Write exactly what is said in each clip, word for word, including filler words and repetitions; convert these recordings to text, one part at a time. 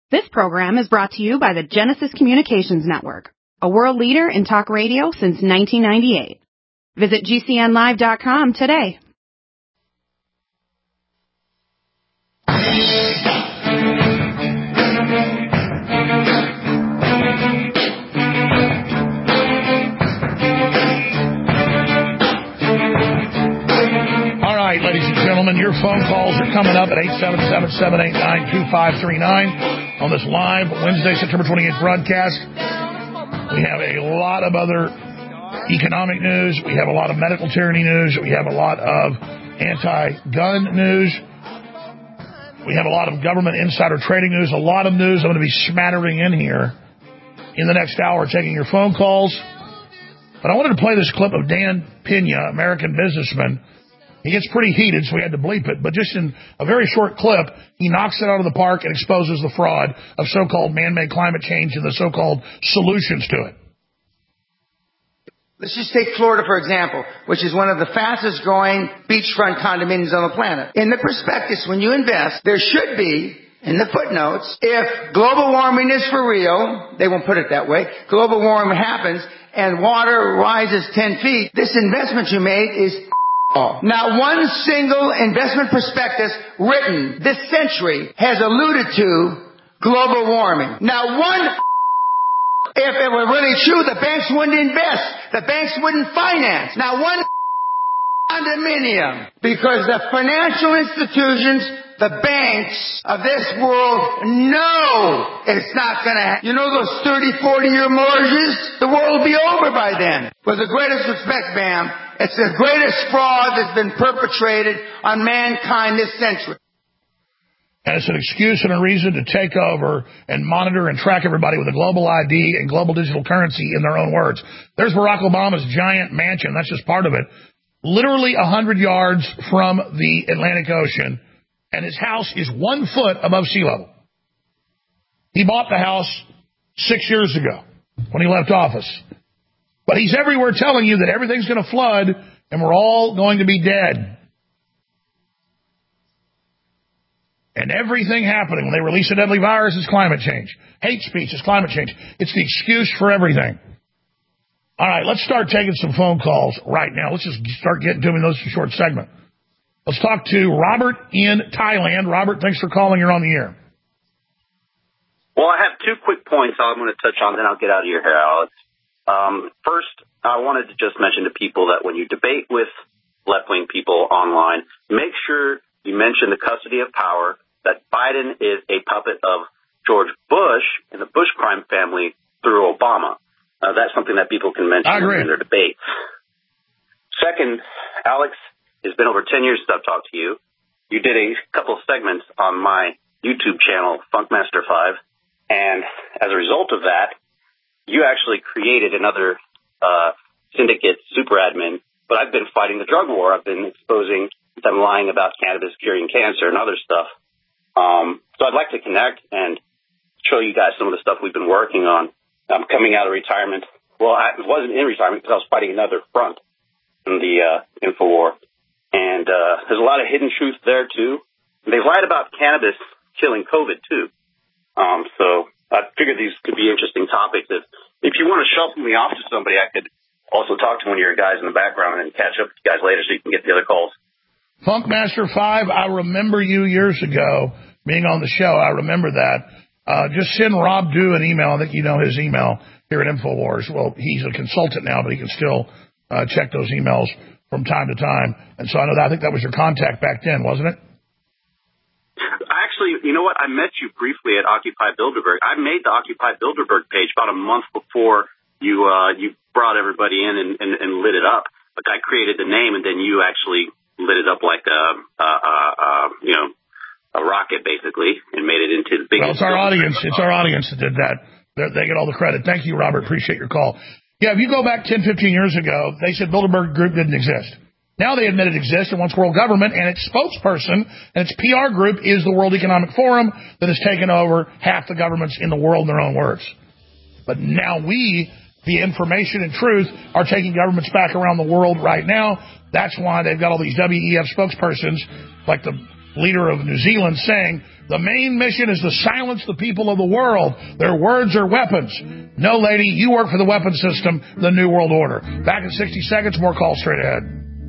This program is brought to you by the Genesis Communications Network, a world leader in talk radio since nineteen ninety-eight. Visit G C N live dot com today. All right, ladies and gentlemen, your phone calls are coming up at eight seven seven, seven eight nine, two five three nine on this live Wednesday, September twenty-eighth broadcast. We have a lot of other economic news. We have a lot of medical tyranny news. We have a lot of anti-gun news. We have a lot of government insider trading news. A lot of news I'm going to be smattering in here in the next hour, taking your phone calls. But I wanted to play this clip of Dan Pena, American businessman. He gets pretty heated, so we had to bleep it. But just in a very short clip, he knocks it out of the park and exposes the fraud of so-called man-made climate change and the so-called solutions to it. Let's just take Florida, for example, which is one of the fastest growing beachfront condominiums on the planet. In the prospectus, when you invest, there should be, in the footnotes, if global warming is for real, they won't put it that way, global warming happens and water rises ten feet, this investment you made is not one single investment prospectus written this century has alluded to global warming. Not one. If it were really true, the banks wouldn't invest. The banks wouldn't finance. Not one condominium. Because the financial institutions, the banks of this world know it's not going to happen. You know those thirty, forty year mortgages? The world will be over by then. With the greatest respect, ma'am, it's the greatest fraud that's been perpetrated on mankind this century. And it's an excuse and a reason to take over and monitor and track everybody with a global I D and global digital currency in their own words. There's Barack Obama's giant mansion. That's just part of it. Literally one hundred yards from the Atlantic Ocean. And his house is one foot above sea level. He bought the house six years ago when he left office. But he's everywhere telling you that everything's going to flood and we're all going to be dead. And everything happening when they release a deadly virus is climate change. Hate speech is climate change. It's the excuse for everything. All right, let's start taking some phone calls right now. Let's just start getting to them in those short segment. Let's talk to Robert in Thailand. Robert, thanks for calling. You're on the air. Well, I have two quick points I'm going to touch on, then I'll get out of your hair, Alex. Um, first, I wanted to just mention to people that when you debate with left-wing people online, make sure you mention the custody of power, that Biden is a puppet of George Bush and the Bush crime family through Obama. Uh, that's something that people can mention in their debates. Second, Alex, it's been over ten years since I've talked to you. You did a couple of segments on my YouTube channel, Funkmaster five, and as a result of that, you actually created another uh, syndicate, super admin, but I've been fighting the drug war. I've been exposing them lying about cannabis curing cancer and other stuff. Um, so I'd like to connect and show you guys some of the stuff we've been working on. I'm coming out of retirement. Well, I wasn't in retirement because I was fighting another front in the uh, InfoWar. And uh, there's a lot of hidden truth there, too. And they lied about cannabis killing COVID, too. Um, so I figured these could be interesting topics. If, if you want to shuffle me off to somebody, I could also talk to one of your guys in the background and catch up with you guys later so you can get the other calls. Funkmaster five, I remember you years ago being on the show. I remember that. Uh, just send Rob Dew an email. I think you know his email here at InfoWars. Well, he's a consultant now, but he can still uh, check those emails from time to time. And so I know that, I think that was your contact back then, wasn't it? Actually, you know what? I met you briefly at Occupy Bilderberg. I made the Occupy Bilderberg page about a month before you uh, you brought everybody in and, and, and lit it up. Like I created the name, and then you actually lit it up like a, a, a, a you know, a rocket, basically, and made it into the biggest. Well, it's our audience. It's our audience that did that. They're, they get all the credit. Thank you, Robert. Appreciate your call. Yeah, if you go back ten, fifteen years ago, they said Bilderberg Group didn't exist. Now they admit it exists and wants world government, and its spokesperson and its P R group is the World Economic Forum that has taken over half the governments in the world in their own words. But now we, the information and truth, are taking governments back around the world right now. That's why they've got all these W E F spokespersons like the leader of New Zealand, saying, the main mission is to silence the people of the world. Their words are weapons. No, lady, you work for the weapon system, the New World Order. Back in sixty seconds, more calls straight ahead.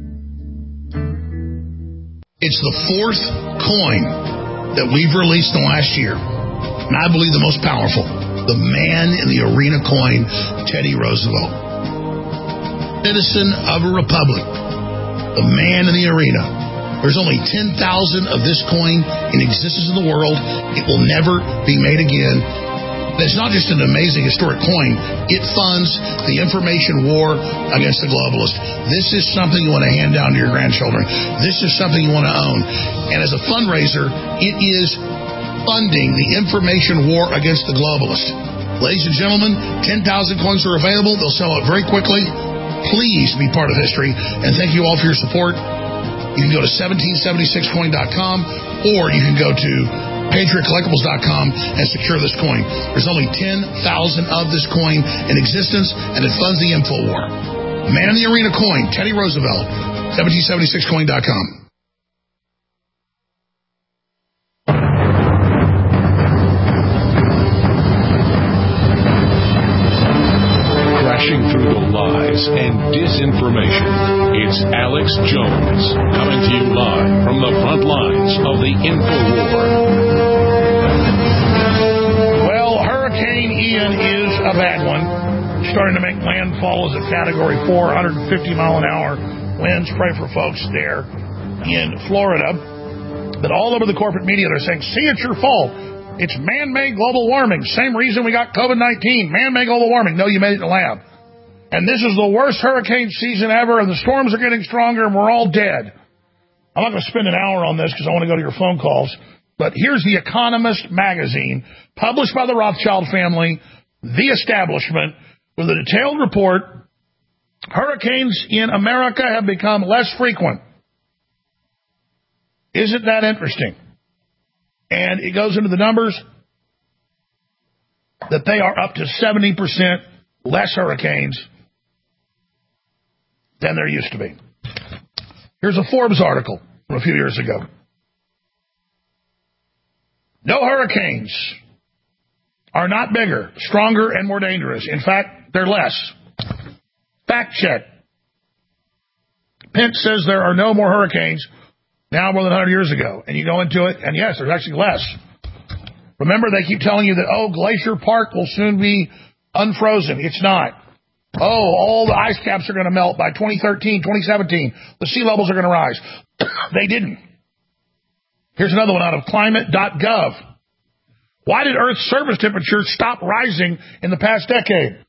It's the fourth coin that we've released in the last year, and I believe the most powerful, the man in the arena coin, Teddy Roosevelt. Citizen of a republic, the man in the arena. There's only ten thousand of this coin in existence in the world. It will never be made again. It's not just an amazing historic coin. It funds the information war against the globalists. This is something you want to hand down to your grandchildren. This is something you want to own. And as a fundraiser, it is funding the information war against the globalists. Ladies and gentlemen, ten thousand coins are available. They'll sell out very quickly. Please be part of history. And thank you all for your support. You can go to seventeen seventy-six coin dot com or you can go to patriot collectibles dot com and secure this coin. There's only ten thousand of this coin in existence, and it funds the info war. Man in the arena coin, Teddy Roosevelt, seventeen seventy-six coin dot com. Crashing through the lies and disinformation, it's Alex Jones, coming to you live from the front lines of the info war. Well, Hurricane Ian is a bad one. Starting to make landfall as a Category four, one hundred fifty mile an hour winds. Pray for folks there in Florida. But all over the corporate media, they're saying, see, it's your fault. It's man-made global warming. Same reason we got COVID nineteen. Man-made global warming. No, you made it in the lab. And this is the worst hurricane season ever, and the storms are getting stronger, and we're all dead. I'm not going to spend an hour on this because I want to go to your phone calls. But here's The Economist magazine, published by the Rothschild family, The Establishment, with a detailed report. Hurricanes in America have become less frequent. Isn't that interesting? And it goes into the numbers that they are up to seventy percent less hurricanes than there used to be. Here's a Forbes article from a few years ago. No hurricanes are not bigger, stronger, and more dangerous. In fact, they're less. Fact check. Pence says there are no more hurricanes now more than one hundred years ago. And you go into it, and yes, there's actually less. Remember, they keep telling you that, oh, Glacier Park will soon be unfrozen. It's not. Oh, all the ice caps are going to melt by twenty thirteen, twenty seventeen. The sea levels are going to rise. They didn't. Here's another one out of climate dot gov. Why did Earth's surface temperature stop rising in the past decade?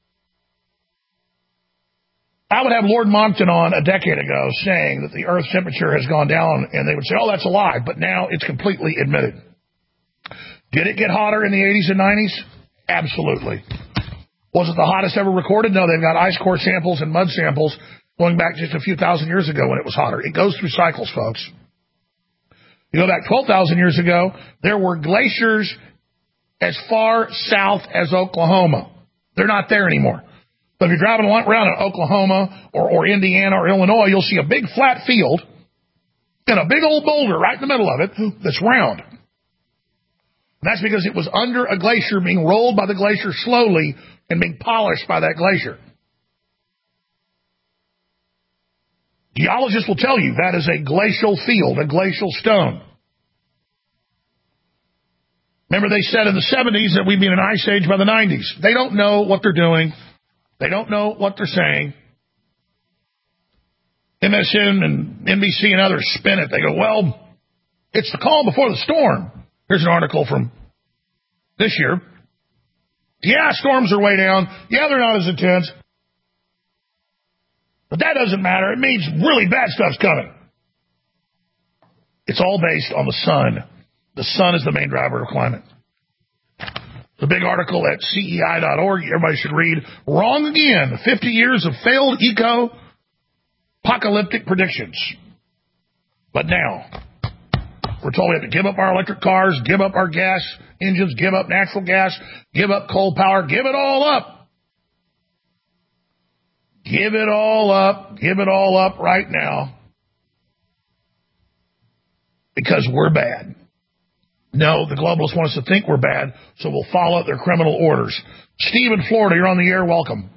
I would have Lord Monckton on a decade ago saying that the Earth's temperature has gone down, and they would say, oh, that's a lie. But now it's completely admitted. Did it get hotter in the eighties and nineties? Absolutely. Was it the hottest ever recorded? No, they've got ice core samples and mud samples going back just a few thousand years ago when it was hotter. It goes through cycles, folks. You go back twelve thousand years ago, there were glaciers as far south as Oklahoma. They're not there anymore. But if you're driving around in Oklahoma or, or Indiana or Illinois, you'll see a big flat field and a big old boulder right in the middle of it that's round. That's because it was under a glacier being rolled by the glacier slowly and being polished by that glacier. Geologists will tell you that is a glacial field, a glacial stone. Remember, they said in the seventies that we'd be in an ice age by the nineties. They don't know what they're doing. They don't know what they're saying. M S N and N B C and others spin it. They go, well, it's the calm before the storm. Here's an article from this year. Yeah, storms are way down. Yeah, they're not as intense. But that doesn't matter. It means really bad stuff's coming. It's all based on the sun. The sun is the main driver of climate. The big article at C E I dot org, everybody should read. Wrong again. fifty years of failed eco-apocalyptic predictions. But now, we're told we have to give up our electric cars, give up our gas engines, give up natural gas, give up coal power, give it all up. Give it all up. Give it all up right now. because we're bad. No, the globalists want us to think we're bad, so we'll follow their criminal orders. Steve in Florida, you're on the air. Welcome.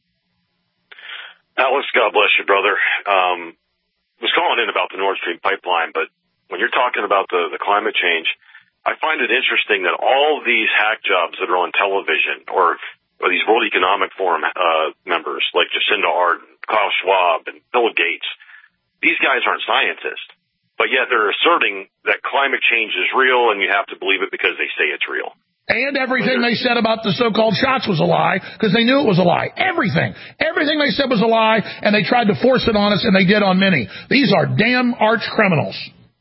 Alex, God bless you, brother. Um, was calling in about the Nord Stream pipeline, but when you're talking about the, the climate change, I find it interesting that all these hack jobs that are on television or, or these World Economic Forum uh, members like Jacinda Ardern, Klaus Schwab, and Bill Gates, these guys aren't scientists, but yet they're asserting that climate change is real and you have to believe it because they say it's real. And everything they said about the so-called shots was a lie because they knew it was a lie. Everything. Everything they said was a lie, and they tried to force it on us, and they did on many. These are damn arch criminals.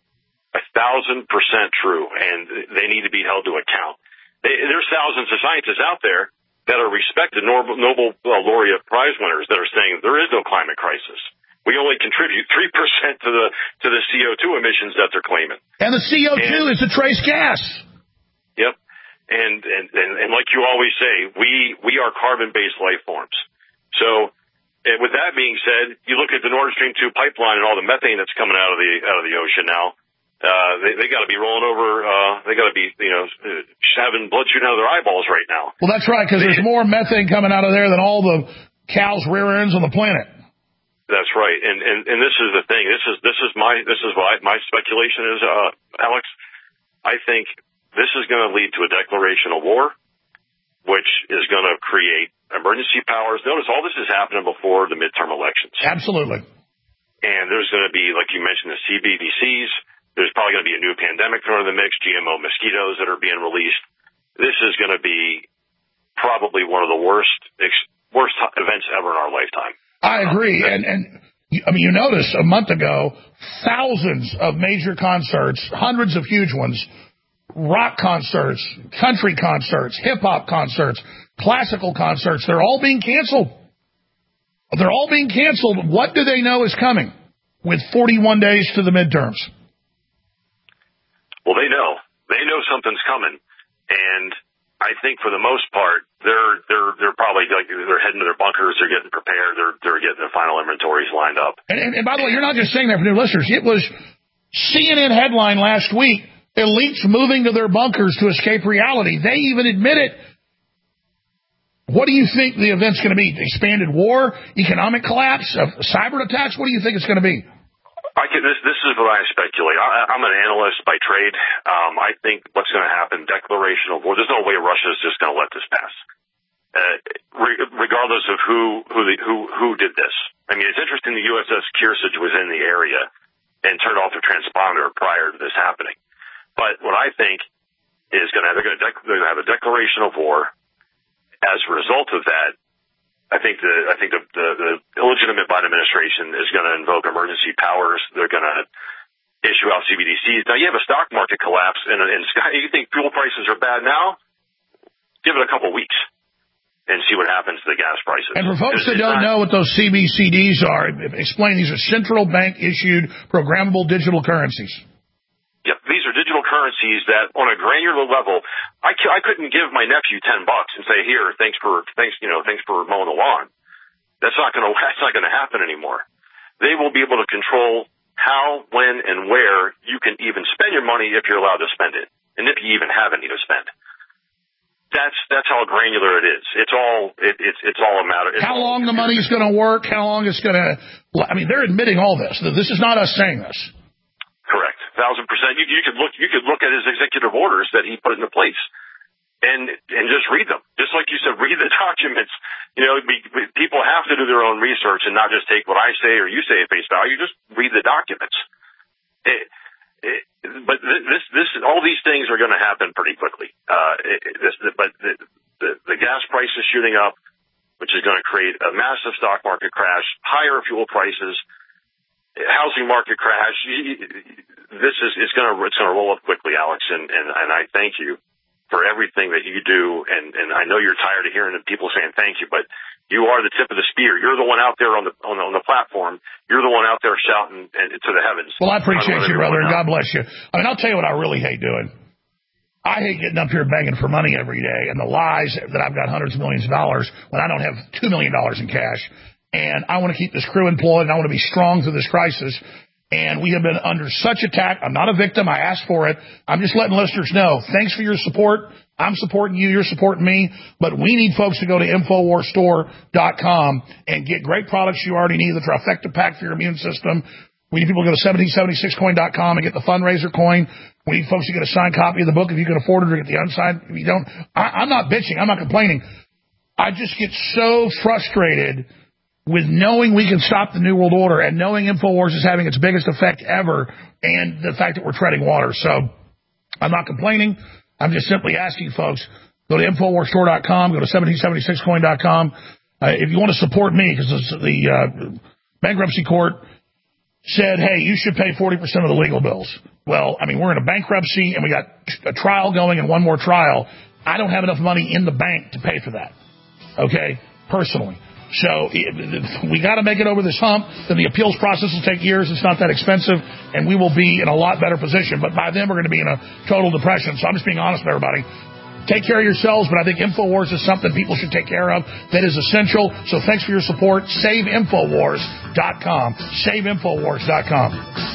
A thousand percent true, and they need to be held to account. They, there's thousands of scientists out there that are respected Nobel, Nobel uh, laureate prize winners that are saying there is no climate crisis. We only contribute three percent to the to the C O two emissions that they're claiming. And the C O two and, is the trace gas. Yep. And, and, and, and like you always say, we, we are carbon-based life forms. So, and with that being said, you look at the Nord Stream two pipeline and all the methane that's coming out of the, out of the ocean now. Uh, they, they gotta be rolling over, uh, they gotta be, you know, having blood shooting out of their eyeballs right now. Well, that's right, because there's more methane coming out of there than all the cows' rear ends on the planet. That's right. And, and, and this is the thing. This is, this is my, this is what my speculation is, uh, Alex. I think this is going to lead to a declaration of war, which is going to create emergency powers. Notice all this is happening before the midterm elections. Absolutely. And there's going to be, like you mentioned, the C B D Cs. There's probably going to be a new pandemic thrown in the mix, G M O mosquitoes that are being released. This is going to be probably one of the worst worst events ever in our lifetime. I agree. Um, and, and I mean, you notice a month ago, thousands of major concerts, hundreds of huge ones, rock concerts, country concerts, hip-hop concerts, classical concerts, they're all being canceled. They're all being canceled. What do they know is coming with forty-one days to the midterms? Well, they know. They know something's coming. And I think for the most part, they're they're they're probably like they're heading to their bunkers, they're getting prepared, they're they're getting their final inventories lined up. And, and, and by the way, you're not just saying that for new listeners. It was C N N headline last week. Elites moving to their bunkers to escape reality. They even admit it. What do you think the event's going to be? Expanded war? Economic collapse? Uh, cyber attacks? What do you think it's going to be? I can, this, this is what I speculate. I, I'm an analyst by trade. Um, I think what's going to happen, declaration of war. There's no way Russia's just going to let this pass, uh, re- regardless of who who, the, who who did this. I mean, it's interesting the U S S Kearsarge was in the area and turned off the transponder prior to this happening. But what I think is going to have, they're going to, dec- they're going to have a declaration of war. As a result of that, I think the I think the, the, the illegitimate Biden administration is going to invoke emergency powers. They're going to issue out C B D Cs. Now you have a stock market collapse, and, and you think fuel prices are bad now? Give it a couple weeks and see what happens to the gas prices. And for folks it's, that don't not, know what those C B C Ds are, explain. These are central bank issued programmable digital currencies. Yep, these are digital currencies that, on a granular level, I, c- I couldn't give my nephew ten bucks and say, "Here, thanks for thanks you know thanks for mowing the lawn." That's not going to that's not going to happen anymore. They will be able to control how, when, and where you can even spend your money if you're allowed to spend it, and if you even have any to spend. That's that's how granular it is. It's all it, it's it's all a matter. How long the money's going to work? How long it's going to? I mean, they're admitting all this. This is not us saying this. Correct, thousand percent. You, you could look. You could look at his executive orders that he put into place, and and just read them. Just like you said, read the documents. You know, be, people have to do their own research and not just take what I say or you say at face value. Just read the documents. It, it, but this this all these things are going to happen pretty quickly. Uh, it, this, but the, the the gas price is shooting up, which is going to create a massive stock market crash, higher fuel prices. Housing market crash. This is it's going to it's going to roll up quickly, Alex, and, and and I thank you for everything that you do. And and I know you're tired of hearing people saying thank you, but you are the tip of the spear. You're the one out there on the on the, on the platform. You're the one out there shouting to the heavens. Well, I appreciate you, brother, and God bless you. I mean, I'll tell you what I really hate doing. I hate getting up here begging for money every day and the lies that I've got hundreds of millions of dollars when I don't have two million dollars in cash. And I want to keep this crew employed, and I want to be strong through this crisis. And we have been under such attack. I'm not a victim. I asked for it. I'm just letting listeners know. Thanks for your support. I'm supporting you. You're supporting me. But we need folks to go to Infowars Store dot com and get great products you already need, the Trifecta Pack for your immune system. We need people to go to seventeen seventy-six coin dot com and get the fundraiser coin. We need folks to get a signed copy of the book if you can afford it, or get the unsigned if you don't. I, I'm not bitching. I'm not complaining. I just get so frustrated with knowing we can stop the New World Order and knowing InfoWars is having its biggest effect ever, and the fact that we're treading water. So I'm not complaining. I'm just simply asking folks, go to Infowars Store dot com, go to seventeen seventy-six coin dot com. Uh, if you want to support me, because the uh, bankruptcy court said, hey, you should pay forty percent of the legal bills. Well, I mean, we're in a bankruptcy, and we got a trial going and one more trial. I don't have enough money in the bank to pay for that, okay, personally. So we got to make it over this hump. Then the appeals process will take years. It's not that expensive, and we will be in a lot better position. But by then, we're going to be in a total depression. So I'm just being honest with everybody. Take care of yourselves, but I think InfoWars is something people should take care of that is essential. So thanks for your support. Save Infowars dot com. Save Infowars dot com.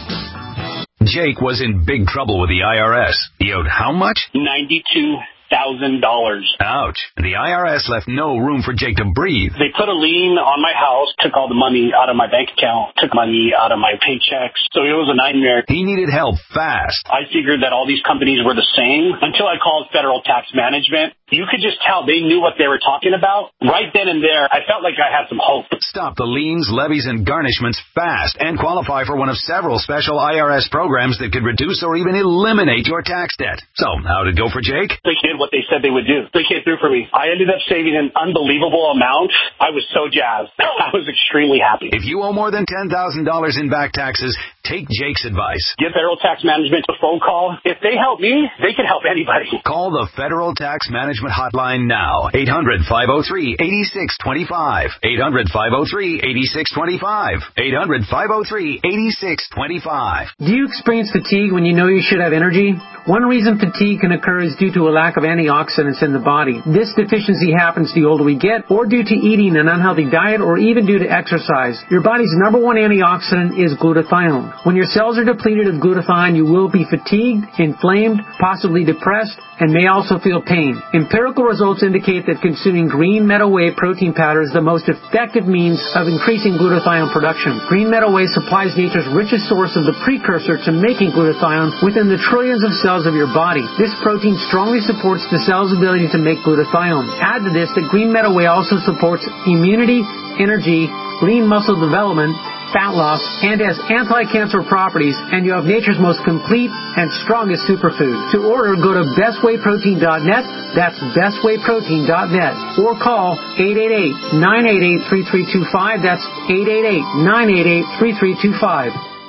Jake was in big trouble with the I R S. He owed how much? ninety-two thousand dollars. Ouch. The I R S left no room for Jake to breathe. They put a lien on my house, took all the money out of my bank account, took money out of my paychecks. So it was a nightmare. He needed help fast. I figured that all these companies were the same until I called Federal Tax Management. You could just tell they knew what they were talking about. Right then and there, I felt like I had some hope. Stop the liens, levies, and garnishments fast and qualify for one of several special I R S programs that could reduce or even eliminate your tax debt. So, how'd it go for Jake? They did what they said they would do. They came through for me. I ended up saving an unbelievable amount. I was so jazzed. I was extremely happy. If you owe more than ten thousand dollars in back taxes, take Jake's advice. Give Federal Tax Management a phone call. If they help me, they can help anybody. Call the Federal Tax Management Hotline now. eight hundred, five oh three, eight six two five. eight hundred, five oh three, eight six two five. eight hundred, five oh three, eight six two five. Do you experience fatigue when you know you should have energy? One reason fatigue can occur is due to a lack of antioxidants in the body. This deficiency happens the older we get, or due to eating an unhealthy diet, or even due to exercise. Your body's number one antioxidant is glutathione. When your cells are depleted of glutathione, you will be fatigued, inflamed, possibly depressed, and may also feel pain. Empirical results indicate that consuming green meadow whey protein powder is the most effective means of increasing glutathione production. Green meadow whey supplies nature's richest source of the precursor to making glutathione within the trillions of cells of your body. This protein strongly supports the cell's ability to make glutathione. Add to this that green meadow whey also supports immunity, energy, lean muscle development, fat loss, and has anti-cancer properties, and you have nature's most complete and strongest superfood. To order, go to best whey protein dot net, that's best whey protein dot net, or call eight eight eight, nine eight eight, three three two five, that's eight eight eight, nine eight eight, three three two five.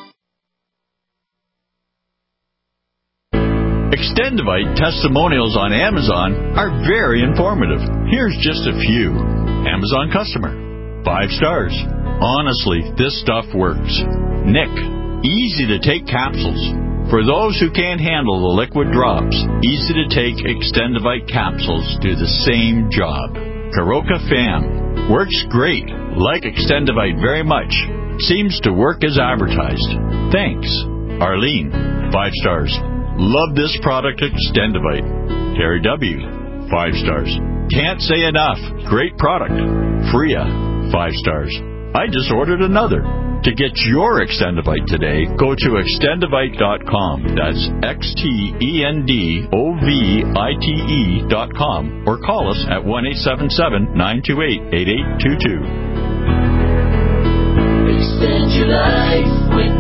Extendivite testimonials on Amazon are very informative. Here's just a few. Amazon customer. Five stars. Honestly, this stuff works. Nick. Easy to take capsules. For those who can't handle the liquid drops, easy to take Extendivite capsules do the same job. Karoka Fam. Works great. Like Extendivite very much. Seems to work as advertised. Thanks. Arlene. Five stars. Love this product, Extendivite. Terry W. Five stars. Can't say enough. Great product. Freya. Five stars. I just ordered another. To get your Extendivite today, go to extendivite dot com. That's X T E N D O V I T E dot com. Or call us at one eight seven seven, nine two eight, eight eight two two. Extend your life with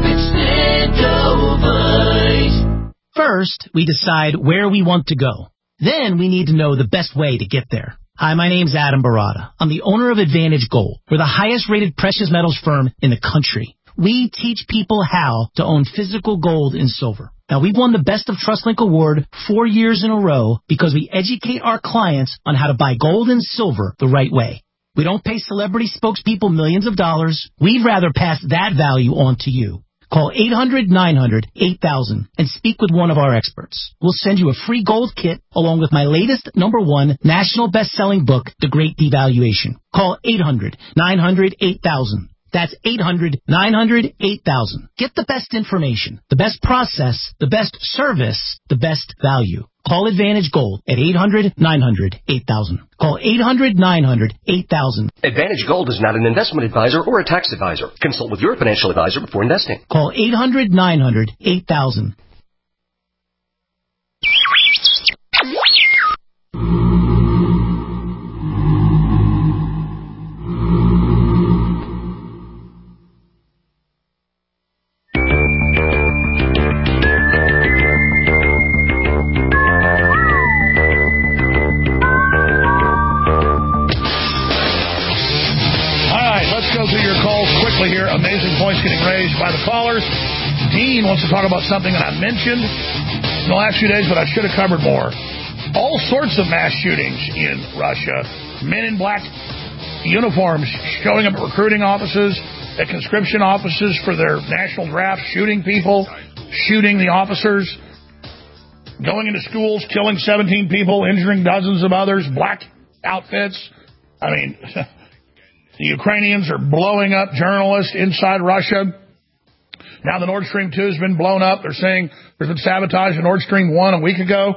Extendivite. First, we decide where we want to go. Then we need to know the best way to get there. Hi, my name's Adam Barada. I'm the owner of Advantage Gold. We're the highest-rated precious metals firm in the country. We teach people how to own physical gold and silver. Now, we've won the Best of TrustLink Award four years in a row because we educate our clients on how to buy gold and silver the right way. We don't pay celebrity spokespeople millions of dollars. We'd rather pass that value on to you. Call eight hundred, nine hundred, eight thousand and speak with one of our experts. We'll send you a free gold kit along with my latest number one national best-selling book, The Great Devaluation. Call eight hundred, nine hundred, eight thousand. That's eight hundred, nine hundred, eight thousand. Get the best information, the best process, the best service, the best value. Call Advantage Gold at eight hundred, nine hundred, eight thousand. Call eight hundred, nine hundred, eight thousand. Advantage Gold is not an investment advisor or a tax advisor. Consult with your financial advisor before investing. Call eight hundred, nine hundred, eight thousand. Here, amazing points getting raised by the callers. Dean wants to talk about something that I mentioned in the last few days, but I should have covered more. All sorts of mass shootings in Russia. Men in black uniforms showing up at recruiting offices, at conscription offices for their national draft, shooting people, shooting the officers, going into schools, killing seventeen people, injuring dozens of others, black outfits. I mean... The Ukrainians are blowing up journalists inside Russia. Now the Nord Stream two has been blown up. They're saying there's been sabotage in Nord Stream one a week ago.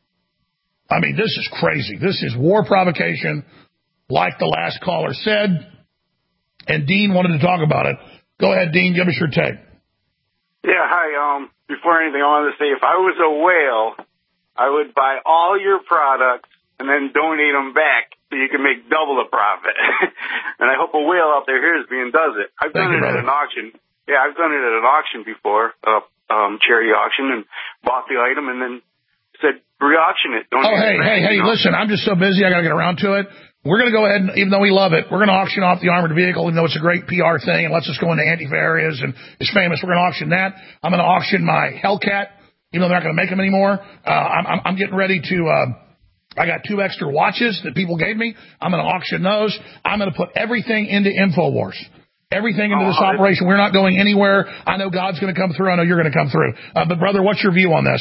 I mean, this is crazy. This is war provocation, like the last caller said. And Dean wanted to talk about it. Go ahead, Dean. Give us your take. Yeah, hi. Um, before anything, I wanted to say if I was a whale, I would buy all your products and then donate them back so you can make double the profit. And I hope a whale out there hears me and does it. I've Thank done you, it brother. At an auction. Yeah, I've done it at an auction before, uh, um, charity auction, and bought the item and then said, re-auction it. Don't oh, hey, hey, hey, know? Listen, I'm just so busy, I got to get around to it. We're going to go ahead and, even though we love it, we're going to auction off the armored vehicle, even though it's a great P R thing and lets us go into Antifa areas and is famous. We're going to auction that. I'm going to auction my Hellcat, even though they're not going to make them anymore. Uh, I'm, I'm getting ready to... Uh, I got two extra watches that people gave me. I'm going to auction those. I'm going to put everything into InfoWars. Everything into this operation. We're not going anywhere. I know God's going to come through. I know you're going to come through. Uh, but, brother, what's your view on this?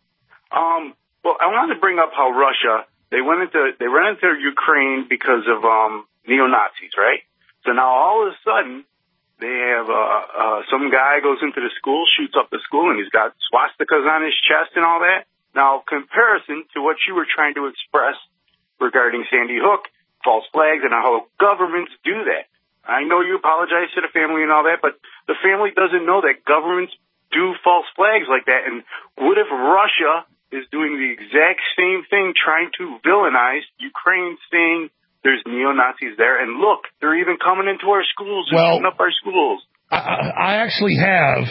Um, well, I wanted to bring up how Russia, they went into they ran into Ukraine because of um, neo-Nazis, right? So now all of a sudden, they have uh, uh, some guy goes into the school, shoots up the school, and he's got swastikas on his chest and all that. Now, comparison to what you were trying to express regarding Sandy Hook, false flags, and how governments do that. I know you apologize to the family and all that, but the family doesn't know that governments do false flags like that. And what if Russia is doing the exact same thing, trying to villainize Ukraine, saying there's neo-Nazis there, and look, they're even coming into our schools and well, shooting up our schools. I, I actually have...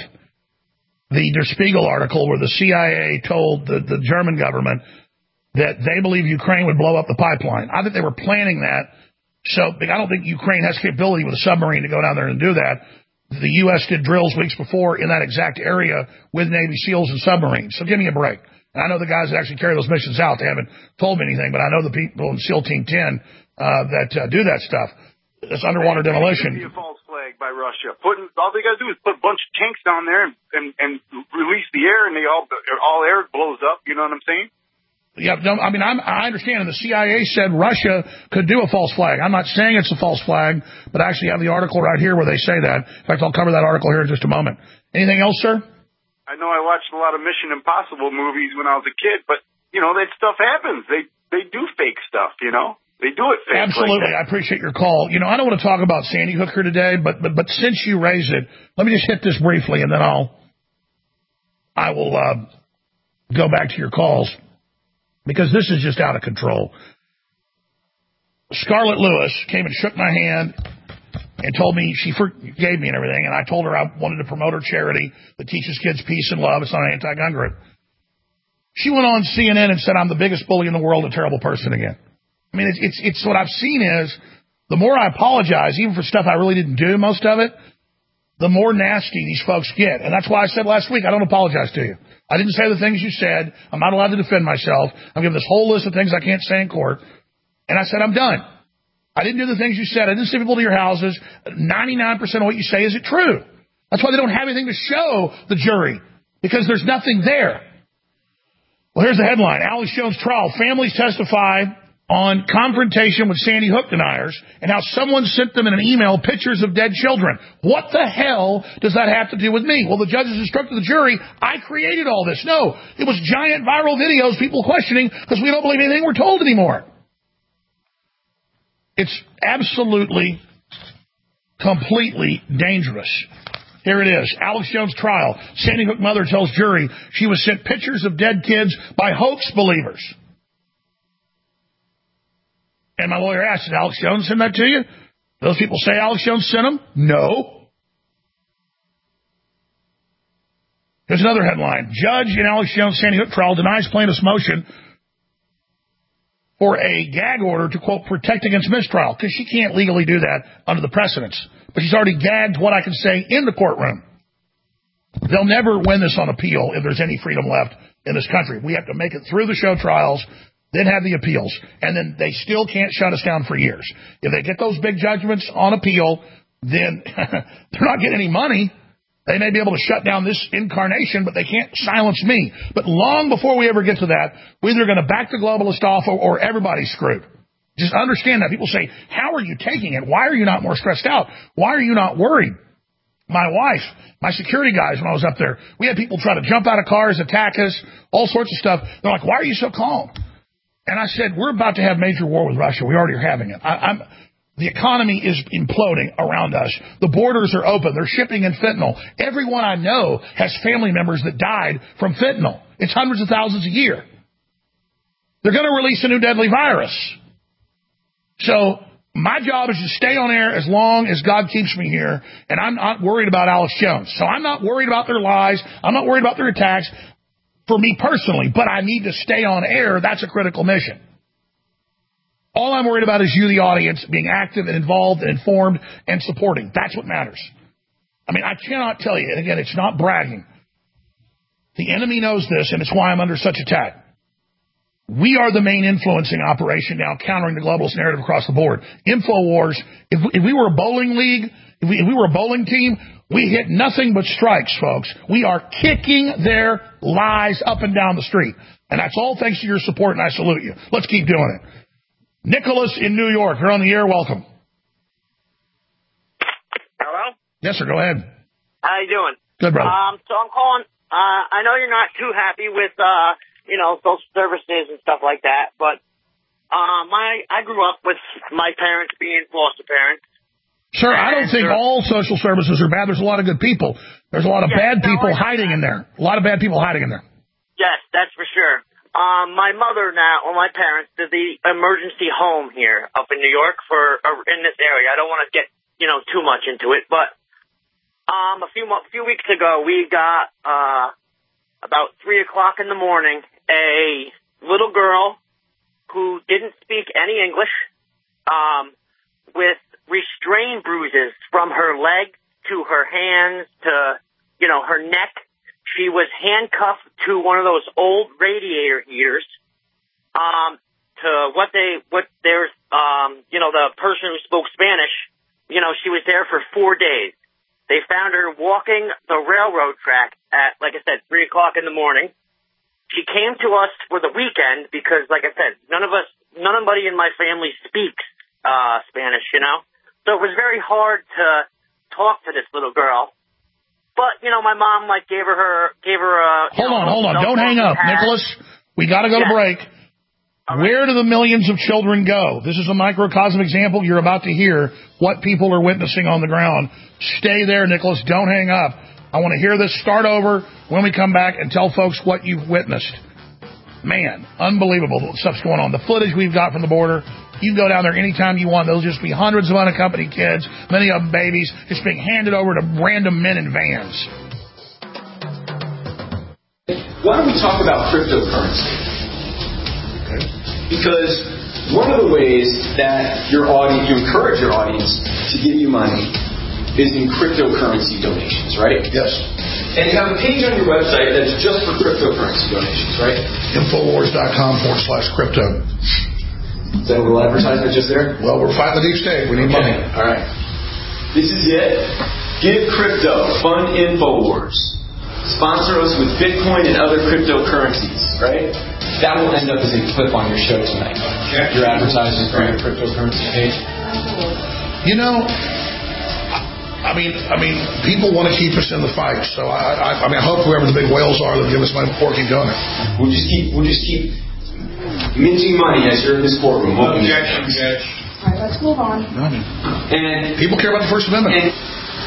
the Der Spiegel article where the C I A told the, the German government that they believe Ukraine would blow up the pipeline. I think they were planning that. So I don't think Ukraine has capability with a submarine to go down there and do that. The U S did drills weeks before in that exact area with Navy SEALs and submarines. So give me a break. And I know the guys that actually carry those missions out. They haven't told me anything, but I know the people in SEAL Team ten uh, that uh, do that stuff. It's underwater demolition. By Russia, putting all they got to do is put a bunch of tanks down there and, and, and release the air, and they all all air blows up. You know what I'm saying? Yeah, no, I mean I'm, I understand. And the C I A said Russia could do a false flag. I'm not saying it's a false flag, but I actually have the article right here where they say that. In fact, I'll cover that article here in just a moment. Anything else, sir? I know I watched a lot of Mission Impossible movies when I was a kid, but you know that stuff happens. They they do fake stuff. You know. They do it fake. Absolutely. Like I appreciate your call. You know, I don't want to talk about Sandy Hook here today, but, but, but since you raised it, let me just hit this briefly and then I'll, I will, uh, go back to your calls because this is just out of control. Scarlett Lewis came and shook my hand and told me she forgave me and everything. And I told her I wanted to promote her charity that teaches kids peace and love. It's not an anti-gun group. She went on C N N and said I'm the biggest bully in the world, a terrible person again. I mean, it's, it's, it's what I've seen is the more I apologize, even for stuff I really didn't do, most of it, the more nasty these folks get. And that's why I said last week, I don't apologize to you. I didn't say the things you said. I'm not allowed to defend myself. I'm giving this whole list of things I can't say in court. And I said, I'm done. I didn't do the things you said. I didn't send people to your houses. ninety-nine percent of what you say, is it true? That's why they don't have anything to show the jury, because there's nothing there. Well, here's the headline. Alex Jones trial. Families testify on confrontation with Sandy Hook deniers and how someone sent them in an email pictures of dead children. What the hell does that have to do with me? Well, the judges instructed the jury, I created all this. No, it was giant viral videos, people questioning because we don't believe anything we're told anymore. It's absolutely, completely dangerous. Here it is. Alex Jones trial. Sandy Hook mother tells jury she was sent pictures of dead kids by hoax believers. And my lawyer asked, did Alex Jones send that to you? Those people say Alex Jones sent them? No. Here's another headline. Judge in Alex Jones Sandy Hook trial denies plaintiff's motion for a gag order to, quote, protect against mistrial, because she can't legally do that under the precedents. But she's already gagged what I can say in the courtroom. They'll never win this on appeal if there's any freedom left in this country. We have to make it through the show trials, then have the appeals, and then they still can't shut us down for years. If they get those big judgments on appeal, then they're not getting any money. They may be able to shut down this incarnation, but they can't silence me. But long before we ever get to that, we're either going to back the globalist off or, or everybody's screwed. Just understand that. People say, how are you taking it? Why are you not more stressed out? Why are you not worried? My wife, my security guys, when I was up there, we had people try to jump out of cars, attack us, all sorts of stuff. They're like, why are you so calm? And I said, we're about to have major war with Russia. We already are having it. I, I'm, the economy is imploding around us. The borders are open. They're shipping in fentanyl. Everyone I know has family members that died from fentanyl. It's hundreds of thousands a year. They're going to release a new deadly virus. So my job is to stay on air as long as God keeps me here, and I'm not worried about Alex Jones. So I'm not worried about their lies. I'm not worried about their attacks. For me personally, but I need to stay on air. That's a critical mission. All I'm worried about is you, the audience, being active and involved and informed and supporting. That's what matters. I mean, I cannot tell you, and again, it's not bragging. The enemy knows this, and it's why I'm under such attack. We are the main influencing operation now, countering the globalist narrative across the board. InfoWars, if we, if we were a bowling league, if we, if we were a bowling team, we hit nothing but strikes, folks. We are kicking their lies up and down the street. And that's all thanks to your support, and I salute you. Let's keep doing it. Nicholas in New York, you're on the air. Welcome. Hello? Yes, sir. Go ahead. How you doing? Good, brother. Um, so I'm calling. Uh, I know you're not too happy with, uh, you know, social services and stuff like that, but uh, my I grew up with my parents being foster parents. Sir, I don't think all social services are bad. There's a lot of good people. There's a lot of yes, bad people no, hiding in there. A lot of bad people hiding in there. Yes, that's for sure. Um, my mother now, or my parents, did the emergency home here up in New York for uh, in this area. I don't want to get, you know, too much into it, but um, a few mo- few weeks ago, we got uh, about three o'clock in the morning, a little girl who didn't speak any English, um, with restraint bruises from her leg to her hands to, you know, her neck. She was handcuffed to one of those old radiator heaters. Um, to what they, what their, um, you know, the person who spoke Spanish, you know, she was there for four days. They found her walking the railroad track at, like I said, three o'clock in the morning. She came to us for the weekend because, like I said, none of us, nobody in my family speaks uh, Spanish, you know. So it was very hard to talk to this little girl. But, you know, my mom, like, gave her her, gave her a... Hold know, on, hold on. Don't hang up. had. Nicholas, we got to go yeah. to break. Right. Where do the millions of children go? This is a microcosm example. You're about to hear what people are witnessing on the ground. Stay there, Nicholas. Don't hang up. I want to hear this. Start over when we come back and tell folks what you've witnessed. Man, unbelievable what stuff's going on. The footage we've got from the border, you can go down there anytime you want. There'll just be hundreds of unaccompanied kids, many of them babies, just being handed over to random men in vans. Why don't we talk about cryptocurrency? Okay. Because one of the ways that your audience, you encourage your audience to give you money is in cryptocurrency donations, right? Yes. And you have a page on your website that's just for cryptocurrency donations, right? Infowars.com forward slash crypto. Is that a little advertisement just there? Well, we're fighting the deep state. We need okay. money. All right. This is it. Give Crypto. Fund Infowars. Sponsor us with Bitcoin and other cryptocurrencies, right? that will end up as a clip on your show tonight. Your advertising for your cryptocurrency page. You know, I mean, I mean, people want to keep us in the fight. So I, I, I mean, I hope whoever the big whales are that give us money before we keep going. We'll just keep, we'll just keep minting money as you're in this courtroom. Objection, objection. All right, let's move on. And people care about the First Amendment. And,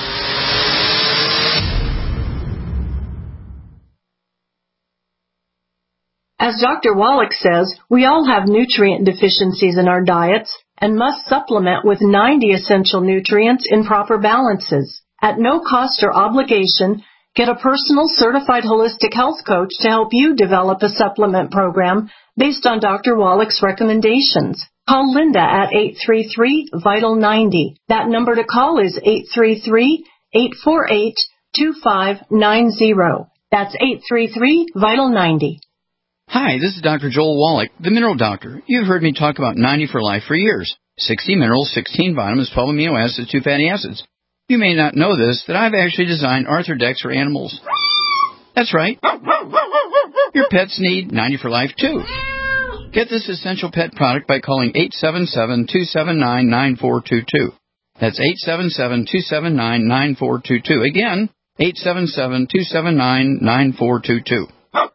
As Doctor Wallach says, we all have nutrient deficiencies in our diets and must supplement with ninety essential nutrients in proper balances. At no cost or obligation, get a personal certified holistic health coach to help you develop a supplement program based on Doctor Wallach's recommendations. Call Linda at eight three three, VITAL ninety. That number to call is eight three three, eight four eight, two five nine zero. That's eight three three, VITAL ninety. Hi, this is Doctor Joel Wallach, the Mineral Doctor. You've heard me talk about ninety for Life for years. sixty minerals, sixteen vitamins, twelve amino acids, two fatty acids. You may not know this, that I've actually designed Arthrodex for animals. That's right. Your pets need ninety for Life, too. Get this essential pet product by calling eight seven seven, two seven nine, nine four two two. That's eight seven seven, two seven nine, nine four two two. Again, eight seven seven, two seven nine, nine four two two.